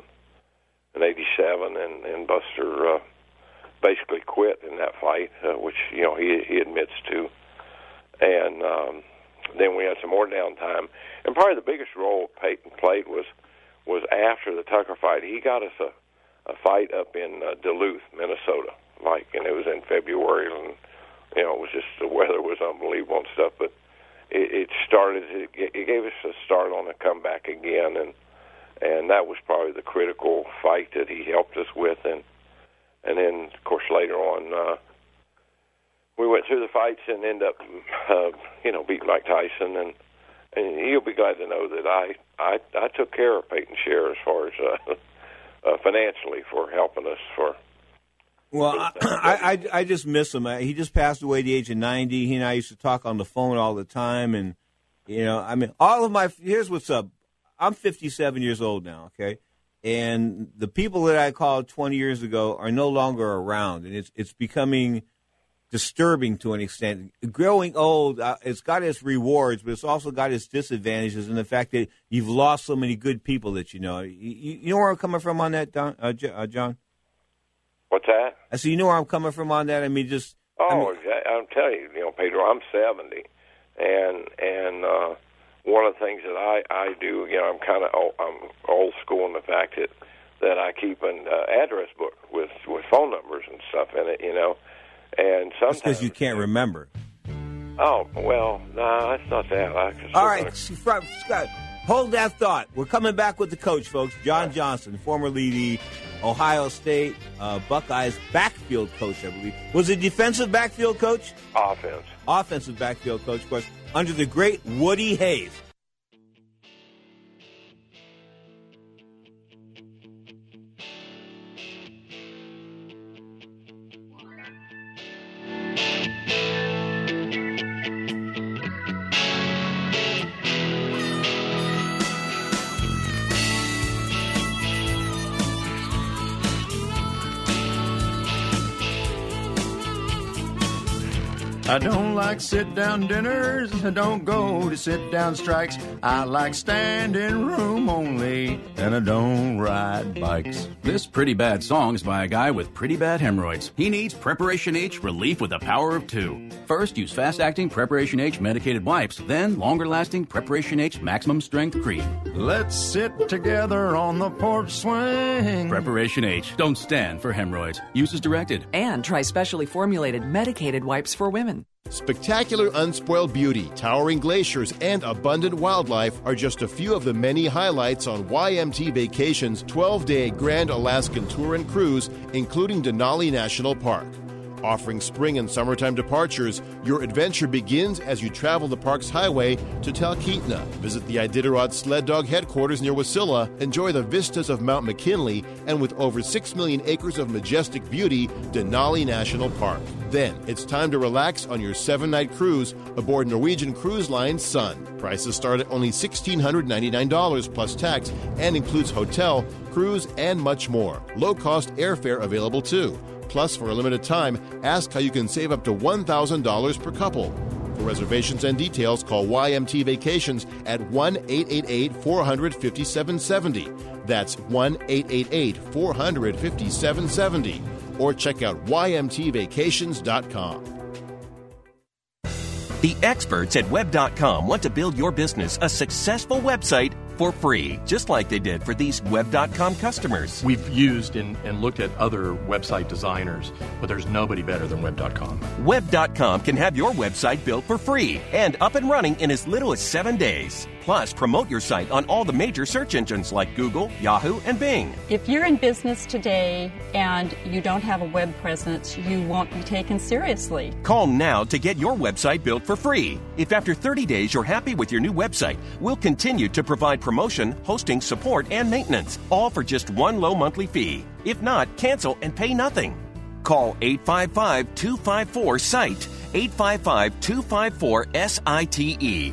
'87, and Buster basically quit in that fight, which, you know, he admits to. And then we had some more downtime. And probably the biggest role Peyton played was after the Tucker fight. He got us a fight up in Duluth, Minnesota, and it was in February, and it was just, the weather was unbelievable and stuff, but it gave us a start on a comeback again, and that was probably the critical fight that he helped us with, and then, of course, later on, we went through the fights and ended up, beating Mike Tyson, and you'll be glad to know that I took care of Peyton Scher as far as financially for helping us for. Well, I just miss him. He just passed away at the age of 90. He and I used to talk on the phone all the time, and here's what's up. I'm 57 years old now, okay, and the people that I called 20 years ago are no longer around, and it's becoming disturbing to an extent. Growing old, it's got its rewards, but it's also got its disadvantages, and the fact that you've lost so many good people that you know. You know where I'm coming from on that, John? What's that? I said, you know where I'm coming from on that? I'm telling you, Pedro, I'm 70, and one of the things that I do, I'm old school in the fact that I keep an address book with phone numbers and stuff in it, and sometimes that's because you can't remember. Oh, well, no, that's not that. All right, Scott, hold that thought. We're coming back with the coach, folks. John Johnson, formerly the Ohio State Buckeyes backfield coach, I believe. Was it defensive backfield coach? Offense. Offensive backfield coach, of course, under the great Woody Hayes. I don't like sit-down dinners, I don't go to sit-down strikes. I like standing room only, and I don't ride bikes. This pretty bad song is by a guy with pretty bad hemorrhoids. He needs Preparation H relief with the power of 2. First, use fast-acting Preparation H medicated wipes, then longer-lasting Preparation H maximum strength cream. Let's sit together on the porch swing. Preparation H. Don't stand for hemorrhoids. Use as directed. And try specially formulated medicated wipes for women. Spectacular unspoiled beauty, towering glaciers, and abundant wildlife are just a few of the many highlights on YMT Vacations' 12-day Grand Alaskan Tour and Cruise, including Denali National Park. Offering spring and summertime departures, your adventure begins as you travel the park's highway to Talkeetna. Visit the Iditarod Sled Dog headquarters near Wasilla, enjoy the vistas of Mount McKinley, and with over 6 million acres of majestic beauty, Denali National Park. Then, it's time to relax on your 7-night cruise aboard Norwegian Cruise Line Sun. Prices start at only $1,699 plus tax and includes hotel, cruise, and much more. Low-cost airfare available too. Plus, for a limited time, ask how you can save up to $1,000 per couple. For reservations and details, call YMT Vacations at 1-888-400-5770. That's 1-888-400-5770. Or check out ymtvacations.com. The experts at Web.com want to build your business a successful website for free, just like they did for these Web.com customers. We've used and looked at other website designers, but there's nobody better than Web.com. Web.com can have your website built for free and up and running in as little as 7 days. Plus, promote your site on all the major search engines like Google, Yahoo, and Bing. If you're in business today and you don't have a web presence, you won't be taken seriously. Call now to get your website built for free. If after 30 days you're happy with your new website, we'll continue to provide promotion, hosting, support, and maintenance, all for just one low monthly fee. If not, cancel and pay nothing. Call 855-254-SITE, 855-254-SITE.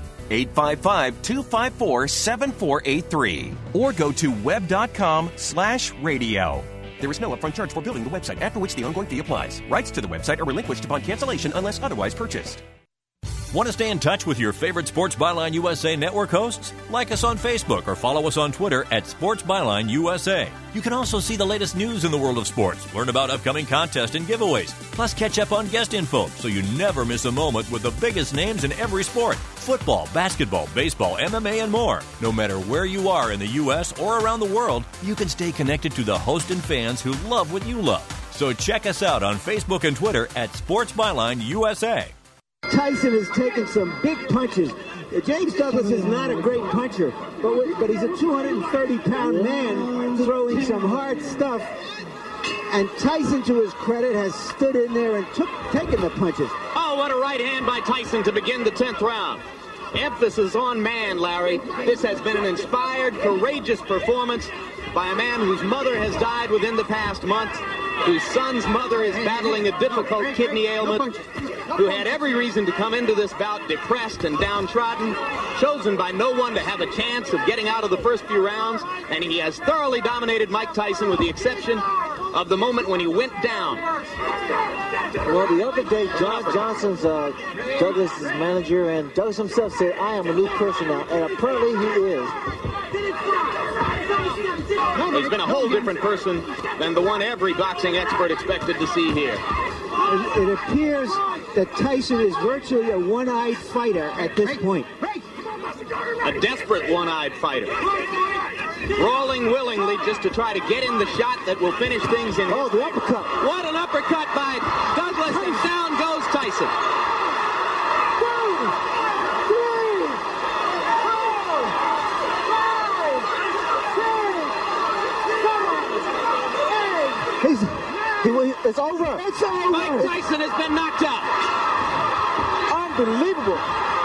855-254-7483 or go to web.com/radio. There is no upfront charge for building the website, after which the ongoing fee applies. Rights to the website are relinquished upon cancellation unless otherwise purchased. Want to stay in touch with your favorite Sports Byline USA network hosts? Like us on Facebook or follow us on Twitter at Sports Byline USA. You can also see the latest news in the world of sports, learn about upcoming contests and giveaways, plus catch up on guest info so you never miss a moment with the biggest names in every sport. Football, basketball, baseball, MMA, and more. No matter where you are in the U.S. or around the world, you can stay connected to the host and fans who love what you love. So check us out on Facebook and Twitter at Sports Byline USA. Tyson has taken some big punches. James Douglas is not a great puncher, but he's a 230-pound man throwing some hard stuff. And Tyson, to his credit, has stood in there and taken the punches. Oh, what a right hand by Tyson to begin the 10th round. Emphasis on man, Larry. This has been an inspired, courageous performance by a man whose mother has died within the past month, whose son's mother is battling a difficult kidney ailment, who had every reason to come into this bout depressed and downtrodden, chosen by no one to have a chance of getting out of the first few rounds, and he has thoroughly dominated Mike Tyson with the exception of the moment when he went down. Well, the other day, John Johnson's Douglas' manager, and Douglas himself said, I am a new person now, and apparently he is. He's been a whole different person than the one every boxing expert expected to see here. It appears that Tyson is virtually a one-eyed fighter at this point. A desperate one-eyed fighter. Brawling willingly just to try to get in the shot that will finish things in. Oh, the uppercut. What an uppercut by Douglas, and down goes Tyson. It's over. It's over. Mike Tyson has been knocked out. Unbelievable.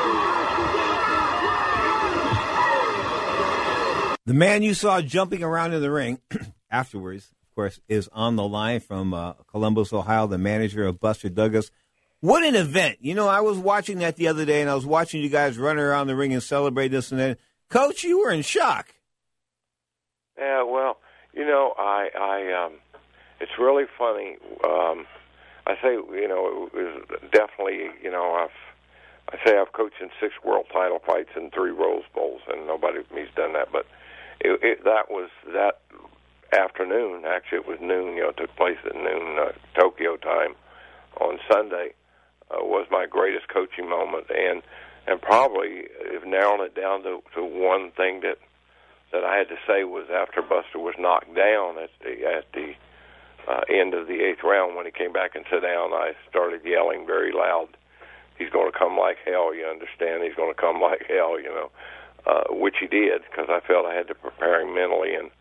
The man you saw jumping around in the ring afterwards, of course, is on the line from Columbus, Ohio, the manager of Buster Douglas. What an event. You know, I was watching that the other day, and I was watching you guys run around the ring and celebrate this and that. Coach, you were in shock. Yeah, well, you know, it's really funny. I say, you know, it was definitely, you know, I've coached in 6 world title fights and 3 Rose Bowls, and nobody me's done that. But that was that afternoon. Actually, it was noon. You know, it took place at noon Tokyo time on Sunday. Was my greatest coaching moment, and probably if narrowing it down to one thing that I had to say was after Buster was knocked down at the end of the 8th round, when he came back and sat down, I started yelling very loud, he's going to come like hell, you understand? He's going to come like hell, you know, which he did, because I felt I had to prepare him mentally. And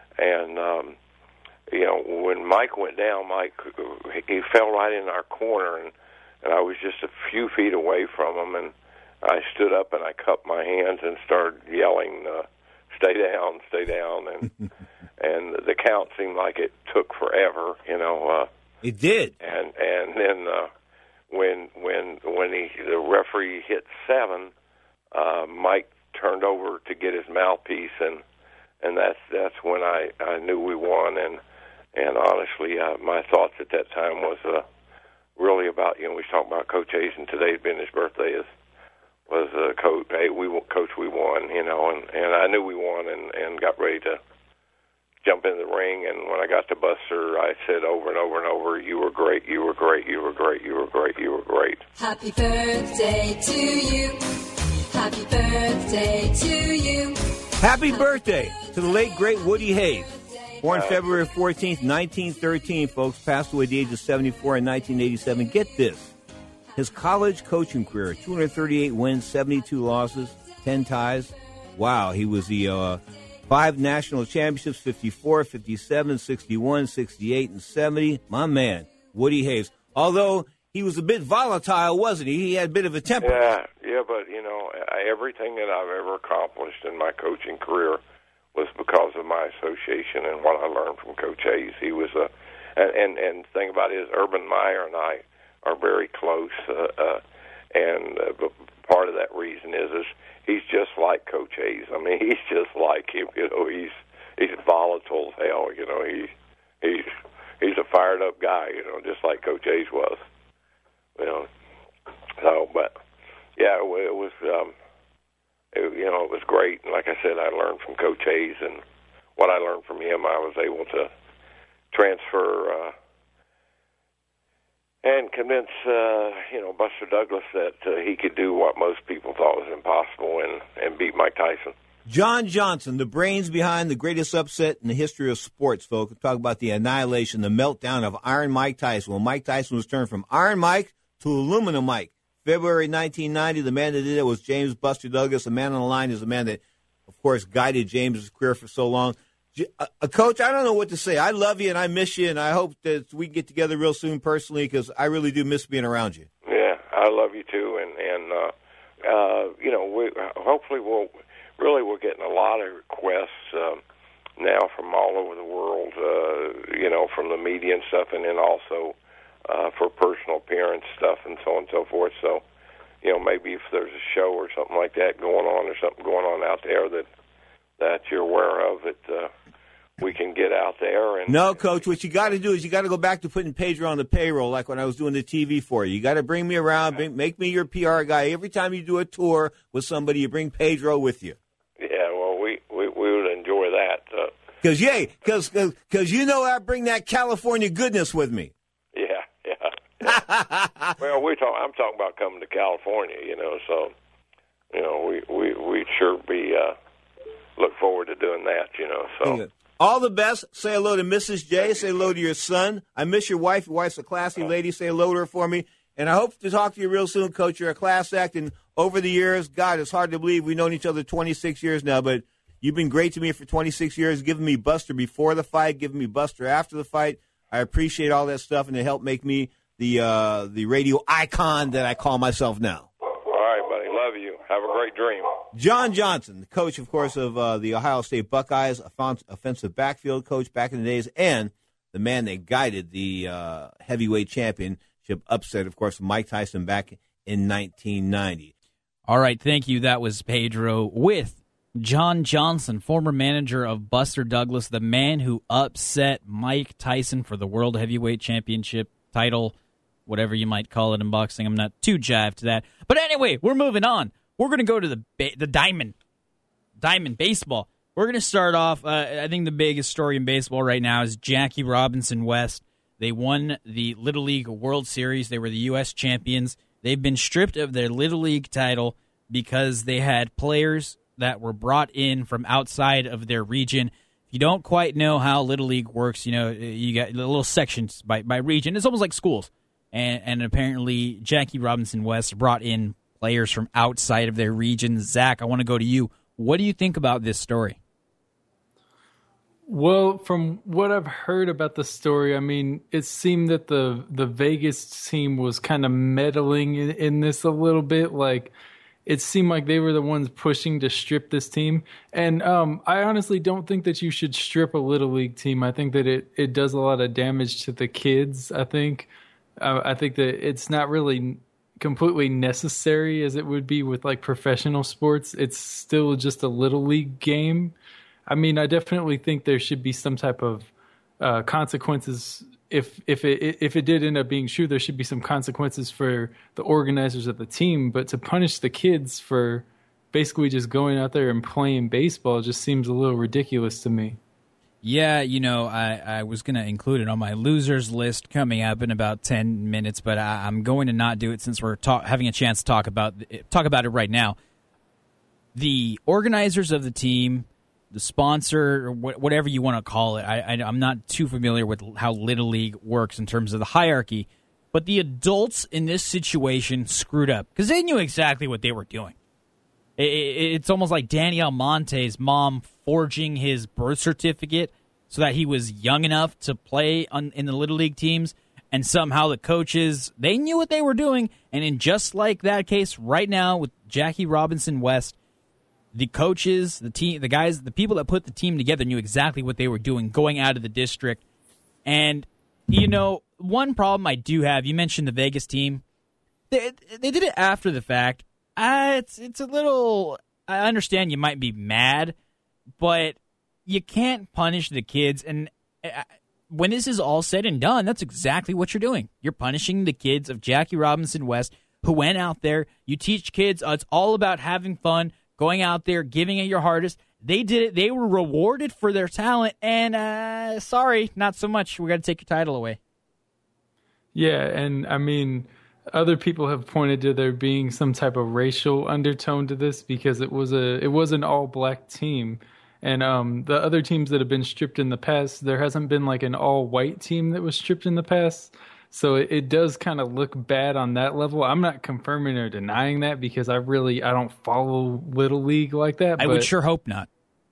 you know, when Mike went down, he fell right in our corner, and I was just a few feet away from him, and I stood up and I cupped my hands and started yelling, stay down, and and the count seemed like it took forever, you know. It did. And then when the referee hit 7, Mike turned over to get his mouthpiece, and that's when I knew we won. And honestly, my thoughts at that time was really about, you know, we was talking about Coach Hayes, and today's been his birthday, was Coach, hey, Coach, we won, you know, and I knew we won, and got ready to jump in the ring. And when I got to Buster, I said over and over and over, you were great, you were great, you were great, you were great, you were great. Happy birthday to you. Happy birthday to you. Happy birthday to the late, great Woody Hayes. Born February 14th, 1913, folks. Passed away at the age of 74 in 1987. Get this. His college coaching career, 238 wins, 72 losses, 10 ties. Wow, he was the 5 national championships, 54, 57, 61, 68, and 70. My man, Woody Hayes. Although he was a bit volatile, wasn't he? He had a bit of a temper. Yeah, but, you know, everything that I've ever accomplished in my coaching career was because of my association and what I learned from Coach Hayes. He was and the thing about it is Urban Meyer and I are very close, and part of that reason is he's just like Coach Hayes. I mean, he's just like him. You know, he's volatile as hell. You know, he's a fired up guy. You know, just like Coach Hayes was. You know, so but yeah, it was, it was great. And like I said, I learned from Coach Hayes, and what I learned from him, I was able to transfer and convince, Buster Douglas that he could do what most people thought was impossible and beat Mike Tyson. John Johnson, the brains behind the greatest upset in the history of sports, folks. Talk about the annihilation, the meltdown of Iron Mike Tyson. When Mike Tyson was turned from Iron Mike to Aluminum Mike. February 1990, the man that did it was James Buster Douglas. The man on the line is the man that, of course, guided James' career for so long. Coach, I don't know what to say. I love you and I miss you, and I hope that we can get together real soon personally because I really do miss being around you. Yeah, I love you too, and hopefully we're getting a lot of requests now from all over the world, from the media and stuff, and then also for personal appearance stuff and so on and so forth. So, maybe if there's a show or something like that going on or something going on out there that you're aware of, that we can get out there. And no, Coach, what you got to do is you got to go back to putting Pedro on the payroll like when I was doing the TV for you. You got to bring me around, make me your PR guy. Every time you do a tour with somebody, you bring Pedro with you. Yeah, well, we would enjoy that. Because I bring that California goodness with me. Yeah. Well, I'm talking about coming to California, so, we'd sure be, look forward to doing that, so. All the best. Say hello to Mrs. J. Say hello to your son. I miss your wife. Your wife's a classy lady. Say hello to her for me. And I hope to talk to you real soon, Coach. You're a class act, and over the years, God, it's hard to believe we've known each other 26 years now, but you've been great to me for 26 years, giving me Buster before the fight, giving me Buster after the fight. I appreciate all that stuff, and it helped make me the radio icon that I call myself now. All right, buddy. Love you. Have a great dream. John Johnson, the coach, of course, of the Ohio State Buckeyes, offensive backfield coach back in the days, and the man that guided the heavyweight championship upset, of course, Mike Tyson back in 1990. All right, thank you. That was Pedro with John Johnson, former manager of Buster Douglas, the man who upset Mike Tyson for the World Heavyweight Championship title, whatever you might call it in boxing. I'm not too jived to that. But anyway, we're moving on. We're going to go to the Diamond baseball. We're going to start off, I think the biggest story in baseball right now is Jackie Robinson West. They won the Little League World Series. They were the U.S. champions. They've been stripped of their Little League title because they had players that were brought in from outside of their region. If you don't quite know how Little League works, you got little sections by region. It's almost like schools. And apparently Jackie Robinson West brought in players from outside of their region. Zach, I want to go to you. What do you think about this story? Well, from what I've heard about the story, I mean, it seemed that the Vegas team was kind of meddling in this a little bit. Like, it seemed like they were the ones pushing to strip this team. And I honestly don't think that you should strip a Little League team. I think that it does a lot of damage to the kids, I think. I think that it's not really completely necessary as it would be with like professional sports. It's still just a Little League game. I mean, I definitely think there should be some type of consequences. If it did end up being true, there should be some consequences for the organizers of the team. But to punish the kids for basically just going out there and playing baseball just seems a little ridiculous to me. Yeah, I was going to include it on my losers list coming up in about 10 minutes, but I'm going to not do it since we're having a chance to talk about it right now. The organizers of the team, the sponsor, or whatever you want to call it, I'm not too familiar with how Little League works in terms of the hierarchy, but the adults in this situation screwed up because they knew exactly what they were doing. It's almost like Danny Almonte's mom forging his birth certificate so that he was young enough to play in the Little League teams, and somehow the coaches, they knew what they were doing, and in just like that case right now with Jackie Robinson West, the coaches, the team, the guys, the people that put the team together knew exactly what they were doing going out of the district. And, one problem I do have, you mentioned the Vegas team, they did it after the fact. It's a little, I understand you might be mad, but you can't punish the kids. And when this is all said and done, that's exactly what you're doing. You're punishing the kids of Jackie Robinson West who went out there. You teach kids it's all about having fun, going out there, giving it your hardest. They did it. They were rewarded for their talent, and sorry, not so much. We got to take your title away. Yeah, and I mean, other people have pointed to there being some type of racial undertone to this because it was an all-black team. And the other teams that have been stripped in the past, there hasn't been like an all-white team that was stripped in the past. So it does kind of look bad on that level. I'm not confirming or denying that because I don't follow Little League like that. I would sure hope not.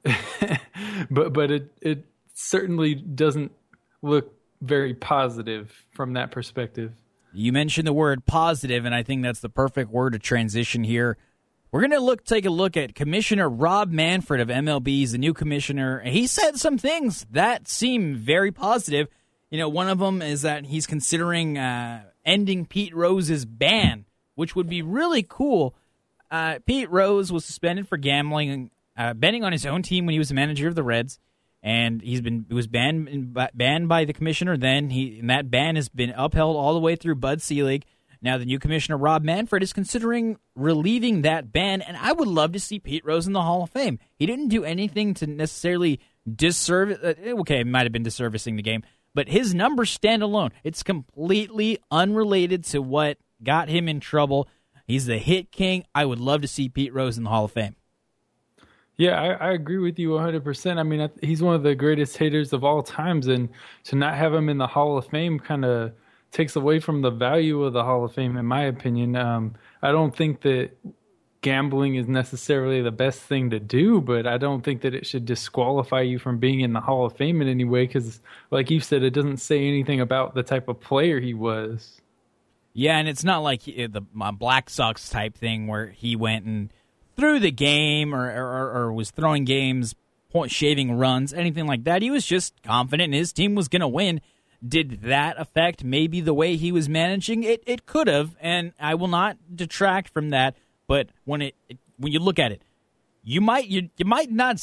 but it certainly doesn't look very positive from that perspective. You mentioned the word positive, and I think that's the perfect word to transition here. We're going to take a look at Commissioner Rob Manfred of MLB. He's the new commissioner. He said some things that seem very positive. You know, one of them is that he's considering ending Pete Rose's ban, which would be really cool. Pete Rose was suspended for gambling, betting on his own team when he was the manager of the Reds, and he was banned by the commissioner then. And that ban has been upheld all the way through Bud Selig. Now the new commissioner, Rob Manfred, is considering relieving that ban, and I would love to see Pete Rose in the Hall of Fame. He didn't do anything to necessarily disservice. Okay, it might have been disservicing the game, but his numbers stand alone. It's completely unrelated to what got him in trouble. He's the hit king. I would love to see Pete Rose in the Hall of Fame. Yeah, I agree with you 100%. I mean, he's one of the greatest hitters of all times, and to not have him in the Hall of Fame kind of takes away from the value of the Hall of Fame, in my opinion. I don't think that gambling is necessarily the best thing to do, but I don't think that it should disqualify you from being in the Hall of Fame in any way because, like you said, it doesn't say anything about the type of player he was. Yeah, and it's not like the Black Sox type thing where he went and threw the game or was throwing games, shaving runs, anything like that. He was just confident his team was going to win. Did that affect maybe the way he was managing? It could have, and I will not detract from that. But when you look at it, you might not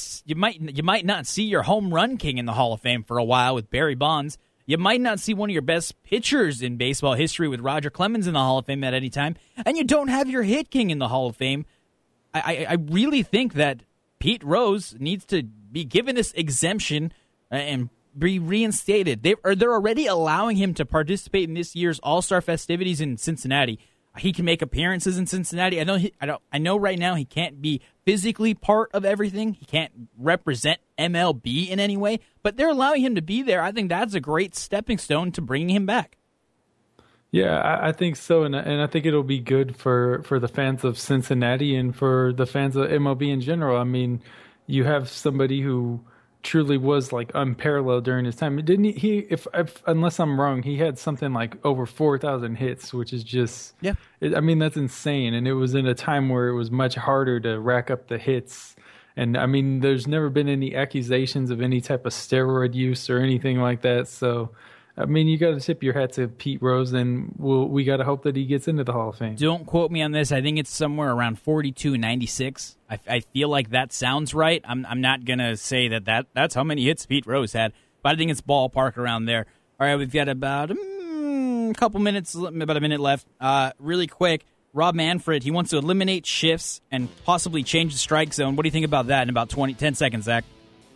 see your home run king in the Hall of Fame for a while with Barry Bonds. You might not see one of your best pitchers in baseball history with Roger Clemens in the Hall of Fame at any time, and you don't have your hit king in the Hall of Fame. I really think that Pete Rose needs to be given this exemption and be reinstated. They're already allowing him to participate in this year's All-Star festivities in Cincinnati. He can make appearances in Cincinnati. I know right now he can't be physically part of everything. He can't represent MLB in any way, but they're allowing him to be there. I think that's a great stepping stone to bringing him back. Yeah, I think so, and I think it'll be good for the fans of Cincinnati and for the fans of MLB in general. I mean, you have somebody who truly was like unparalleled during his time. Didn't he? If unless I'm wrong, he had something like over 4,000 hits, which is just I mean, that's insane. And it was in a time where it was much harder to rack up the hits. And I mean, there's never been any accusations of any type of steroid use or anything like that. So, I mean, you got to tip your hat to Pete Rose, and we got to hope that he gets into the Hall of Fame. Don't quote me on this. I think it's somewhere around 42-96. I feel like that sounds right. I'm not going to say that's how many hits Pete Rose had, but I think it's ballpark around there. All right, we've got about a couple minutes, about a minute left. Really quick, Rob Manfred, he wants to eliminate shifts and possibly change the strike zone. What do you think about that in about 10 seconds, Zach?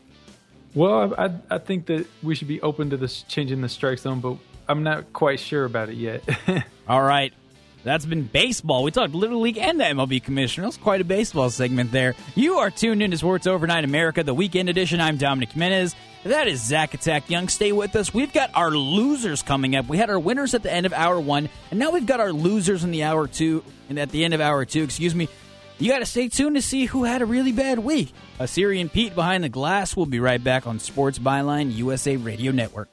Well, I think that we should be open to this changing the strike zone, but I'm not quite sure about it yet. All right. That's been baseball. We talked Little League and the MLB commissioner. That's quite a baseball segment there. You are tuned into Sports Overnight America, the weekend edition. I'm Dominic Jimenez. That is Zach Attack Young. Stay with us. We've got our losers coming up. We had our winners at the end of hour one, and now we've got our losers in the hour two, and at the end of hour two, excuse me. You got to stay tuned to see who had a really bad week. Siri and Pete behind the glass. We'll be right back on Sports Byline USA Radio Network.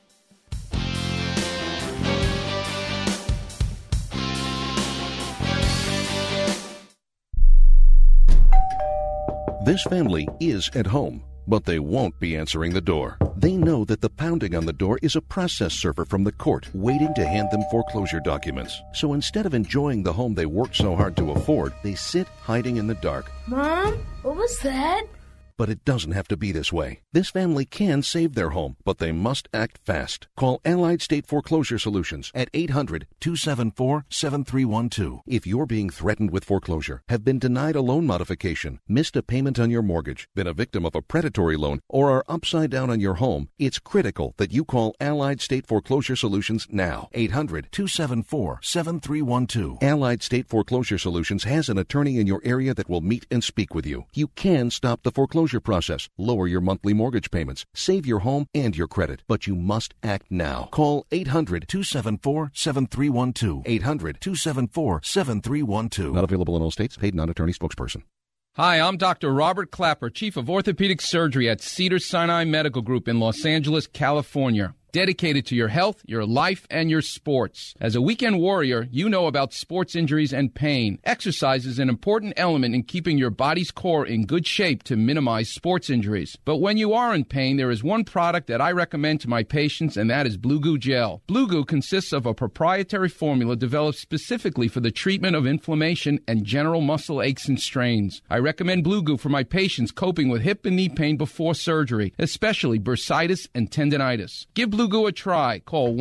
This family is at home, but they won't be answering the door. They know that the pounding on the door is a process server from the court waiting to hand them foreclosure documents. So instead of enjoying the home they worked so hard to afford, they sit hiding in the dark. Mom, what was that? But it doesn't have to be this way. This family can save their home, but they must act fast. Call Allied State Foreclosure Solutions at 800-274-7312. If you're being threatened with foreclosure, have been denied a loan modification, missed a payment on your mortgage, been a victim of a predatory loan, or are upside down on your home, it's critical that you call Allied State Foreclosure Solutions now. 800-274-7312. Allied State Foreclosure Solutions has an attorney in your area that will meet and speak with you. You can stop the foreclosure process, lower your monthly mortgage payments, save your home and your credit, but you must act now. Call 800-274-7312. 800-274-7312. Not available in all states. Paid non-attorney spokesperson. Hi, I'm Dr. Robert Clapper, Chief of Orthopedic Surgery at Cedars-Sinai Medical Group in Los Angeles, California. Dedicated to your health, your life, and your sports. As a weekend warrior, you know about sports injuries and pain. Exercise is an important element in keeping your body's core in good shape to minimize sports injuries. But when you are in pain, there is one product that I recommend to my patients, and that is Blue Goo Gel. Blue Goo consists of a proprietary formula developed specifically for the treatment of inflammation and general muscle aches and strains. I recommend Blue Goo for my patients coping with hip and knee pain before surgery, especially bursitis and tendinitis. Give Blue Goo a try. Call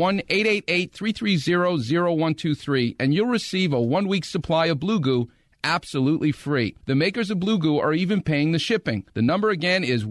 1-888-330-0123 and you'll receive a 1-week supply of Blue Goo absolutely free. The makers of Blue Goo are even paying the shipping. The number again is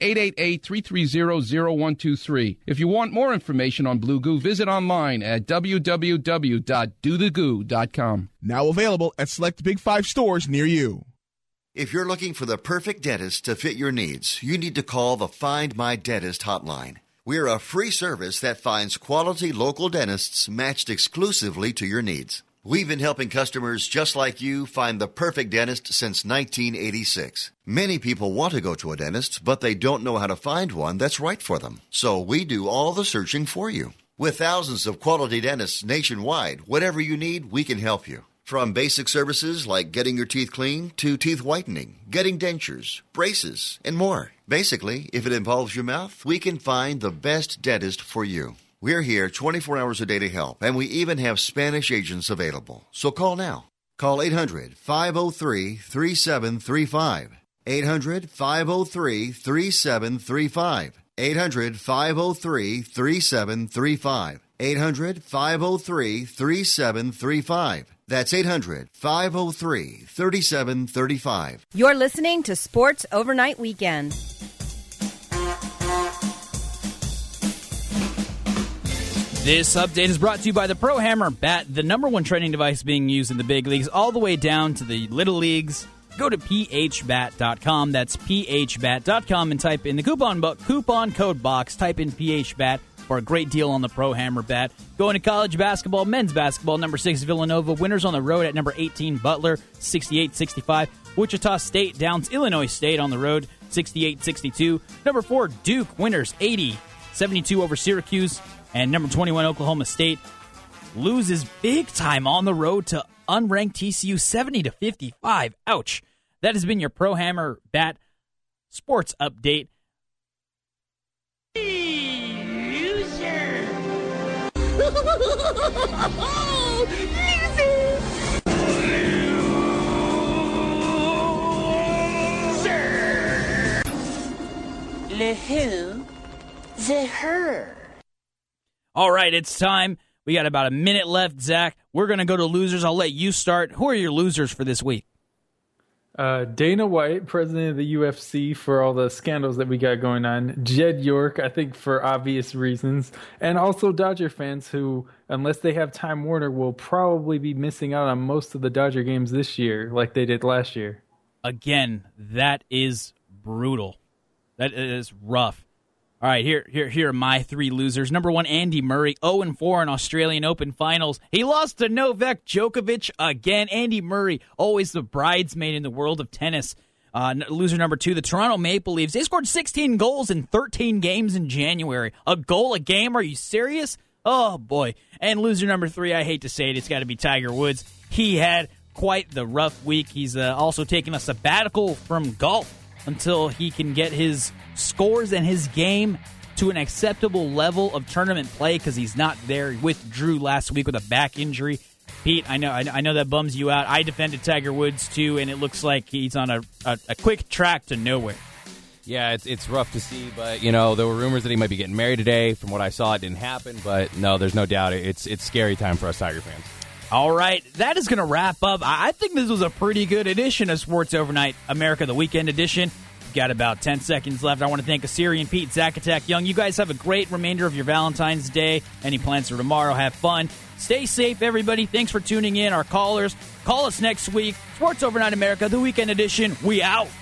1-888-330-0123. If you want more information on Blue Goo, visit online at www.dothegoo.com. Now available at select Big 5 stores near you. If you're looking for the perfect dentist to fit your needs, you need to call the Find My Dentist hotline. We're a free service that finds quality local dentists matched exclusively to your needs. We've been helping customers just like you find the perfect dentist since 1986. Many people want to go to a dentist, but they don't know how to find one that's right for them. So we do all the searching for you. With thousands of quality dentists nationwide, whatever you need, we can help you. From basic services like getting your teeth clean to teeth whitening, getting dentures, braces, and more. Basically, if it involves your mouth, we can find the best dentist for you. We're here 24 hours a day to help, and we even have Spanish agents available. So call now. Call 800-503-3735. 800-503-3735. 800-503-3735. 800-503-3735. That's 800-503-3735. You're listening to Sports Overnight Weekend. This update is brought to you by the Pro Hammer Bat, the number one training device being used in the big leagues, all the way down to the little leagues. Go to phbat.com. That's phbat.com and type in the coupon code box. Type in phbat for a great deal on the Pro Hammer Bat. Going to college basketball, men's basketball, number 6 Villanova. Winners on the road at number 18 Butler, 68-65. Wichita State downs Illinois State on the road, 68-62. Number 4 Duke winners 80-72 over Syracuse. And number 21 Oklahoma State loses big time on the road to unranked TCU 70-55. Ouch. That has been your Pro Hammer Bat sports update. Le who? The her. All right, it's time. We got about a minute left, Zach. We're going to go to losers. I'll let you start. Who are your losers for this week? Dana White, president of the UFC, for all the scandals that we got going on. Jed York, I think for obvious reasons. And also Dodger fans who, unless they have Time Warner, will probably be missing out on most of the Dodger games this year like they did last year. Again, that is brutal. That is rough. All right, here are my 3 losers. Number 1, Andy Murray, 0-4 in Australian Open Finals. He lost to Novak Djokovic again. Andy Murray, always the bridesmaid in the world of tennis. Loser number 2, the Toronto Maple Leafs. They scored 16 goals in 13 games in January. A goal a game? Are you serious? Oh, boy. And loser number 3, I hate to say it, it's got to be Tiger Woods. He had quite the rough week. He's also taking a sabbatical from golf until he can get his scores and his game to an acceptable level of tournament play because he's not there. He withdrew last week with a back injury. Pete, I know that bums you out. I defended Tiger Woods too, and it looks like he's on a quick track to nowhere. Yeah, it's rough to see, but, there were rumors that he might be getting married today. From what I saw, it didn't happen, but no, there's no doubt it's scary time for us Tiger fans. All right, that is going to wrap up. I think this was a pretty good edition of Sports Overnight America, the weekend edition. We've got about 10 seconds left. I want to thank Assyrian Pete, Zack Attack Young. You guys have a great remainder of your Valentine's Day. Any plans for tomorrow? Have fun. Stay safe, everybody. Thanks for tuning in. Our callers, call us next week. Sports Overnight America, the weekend edition. We out.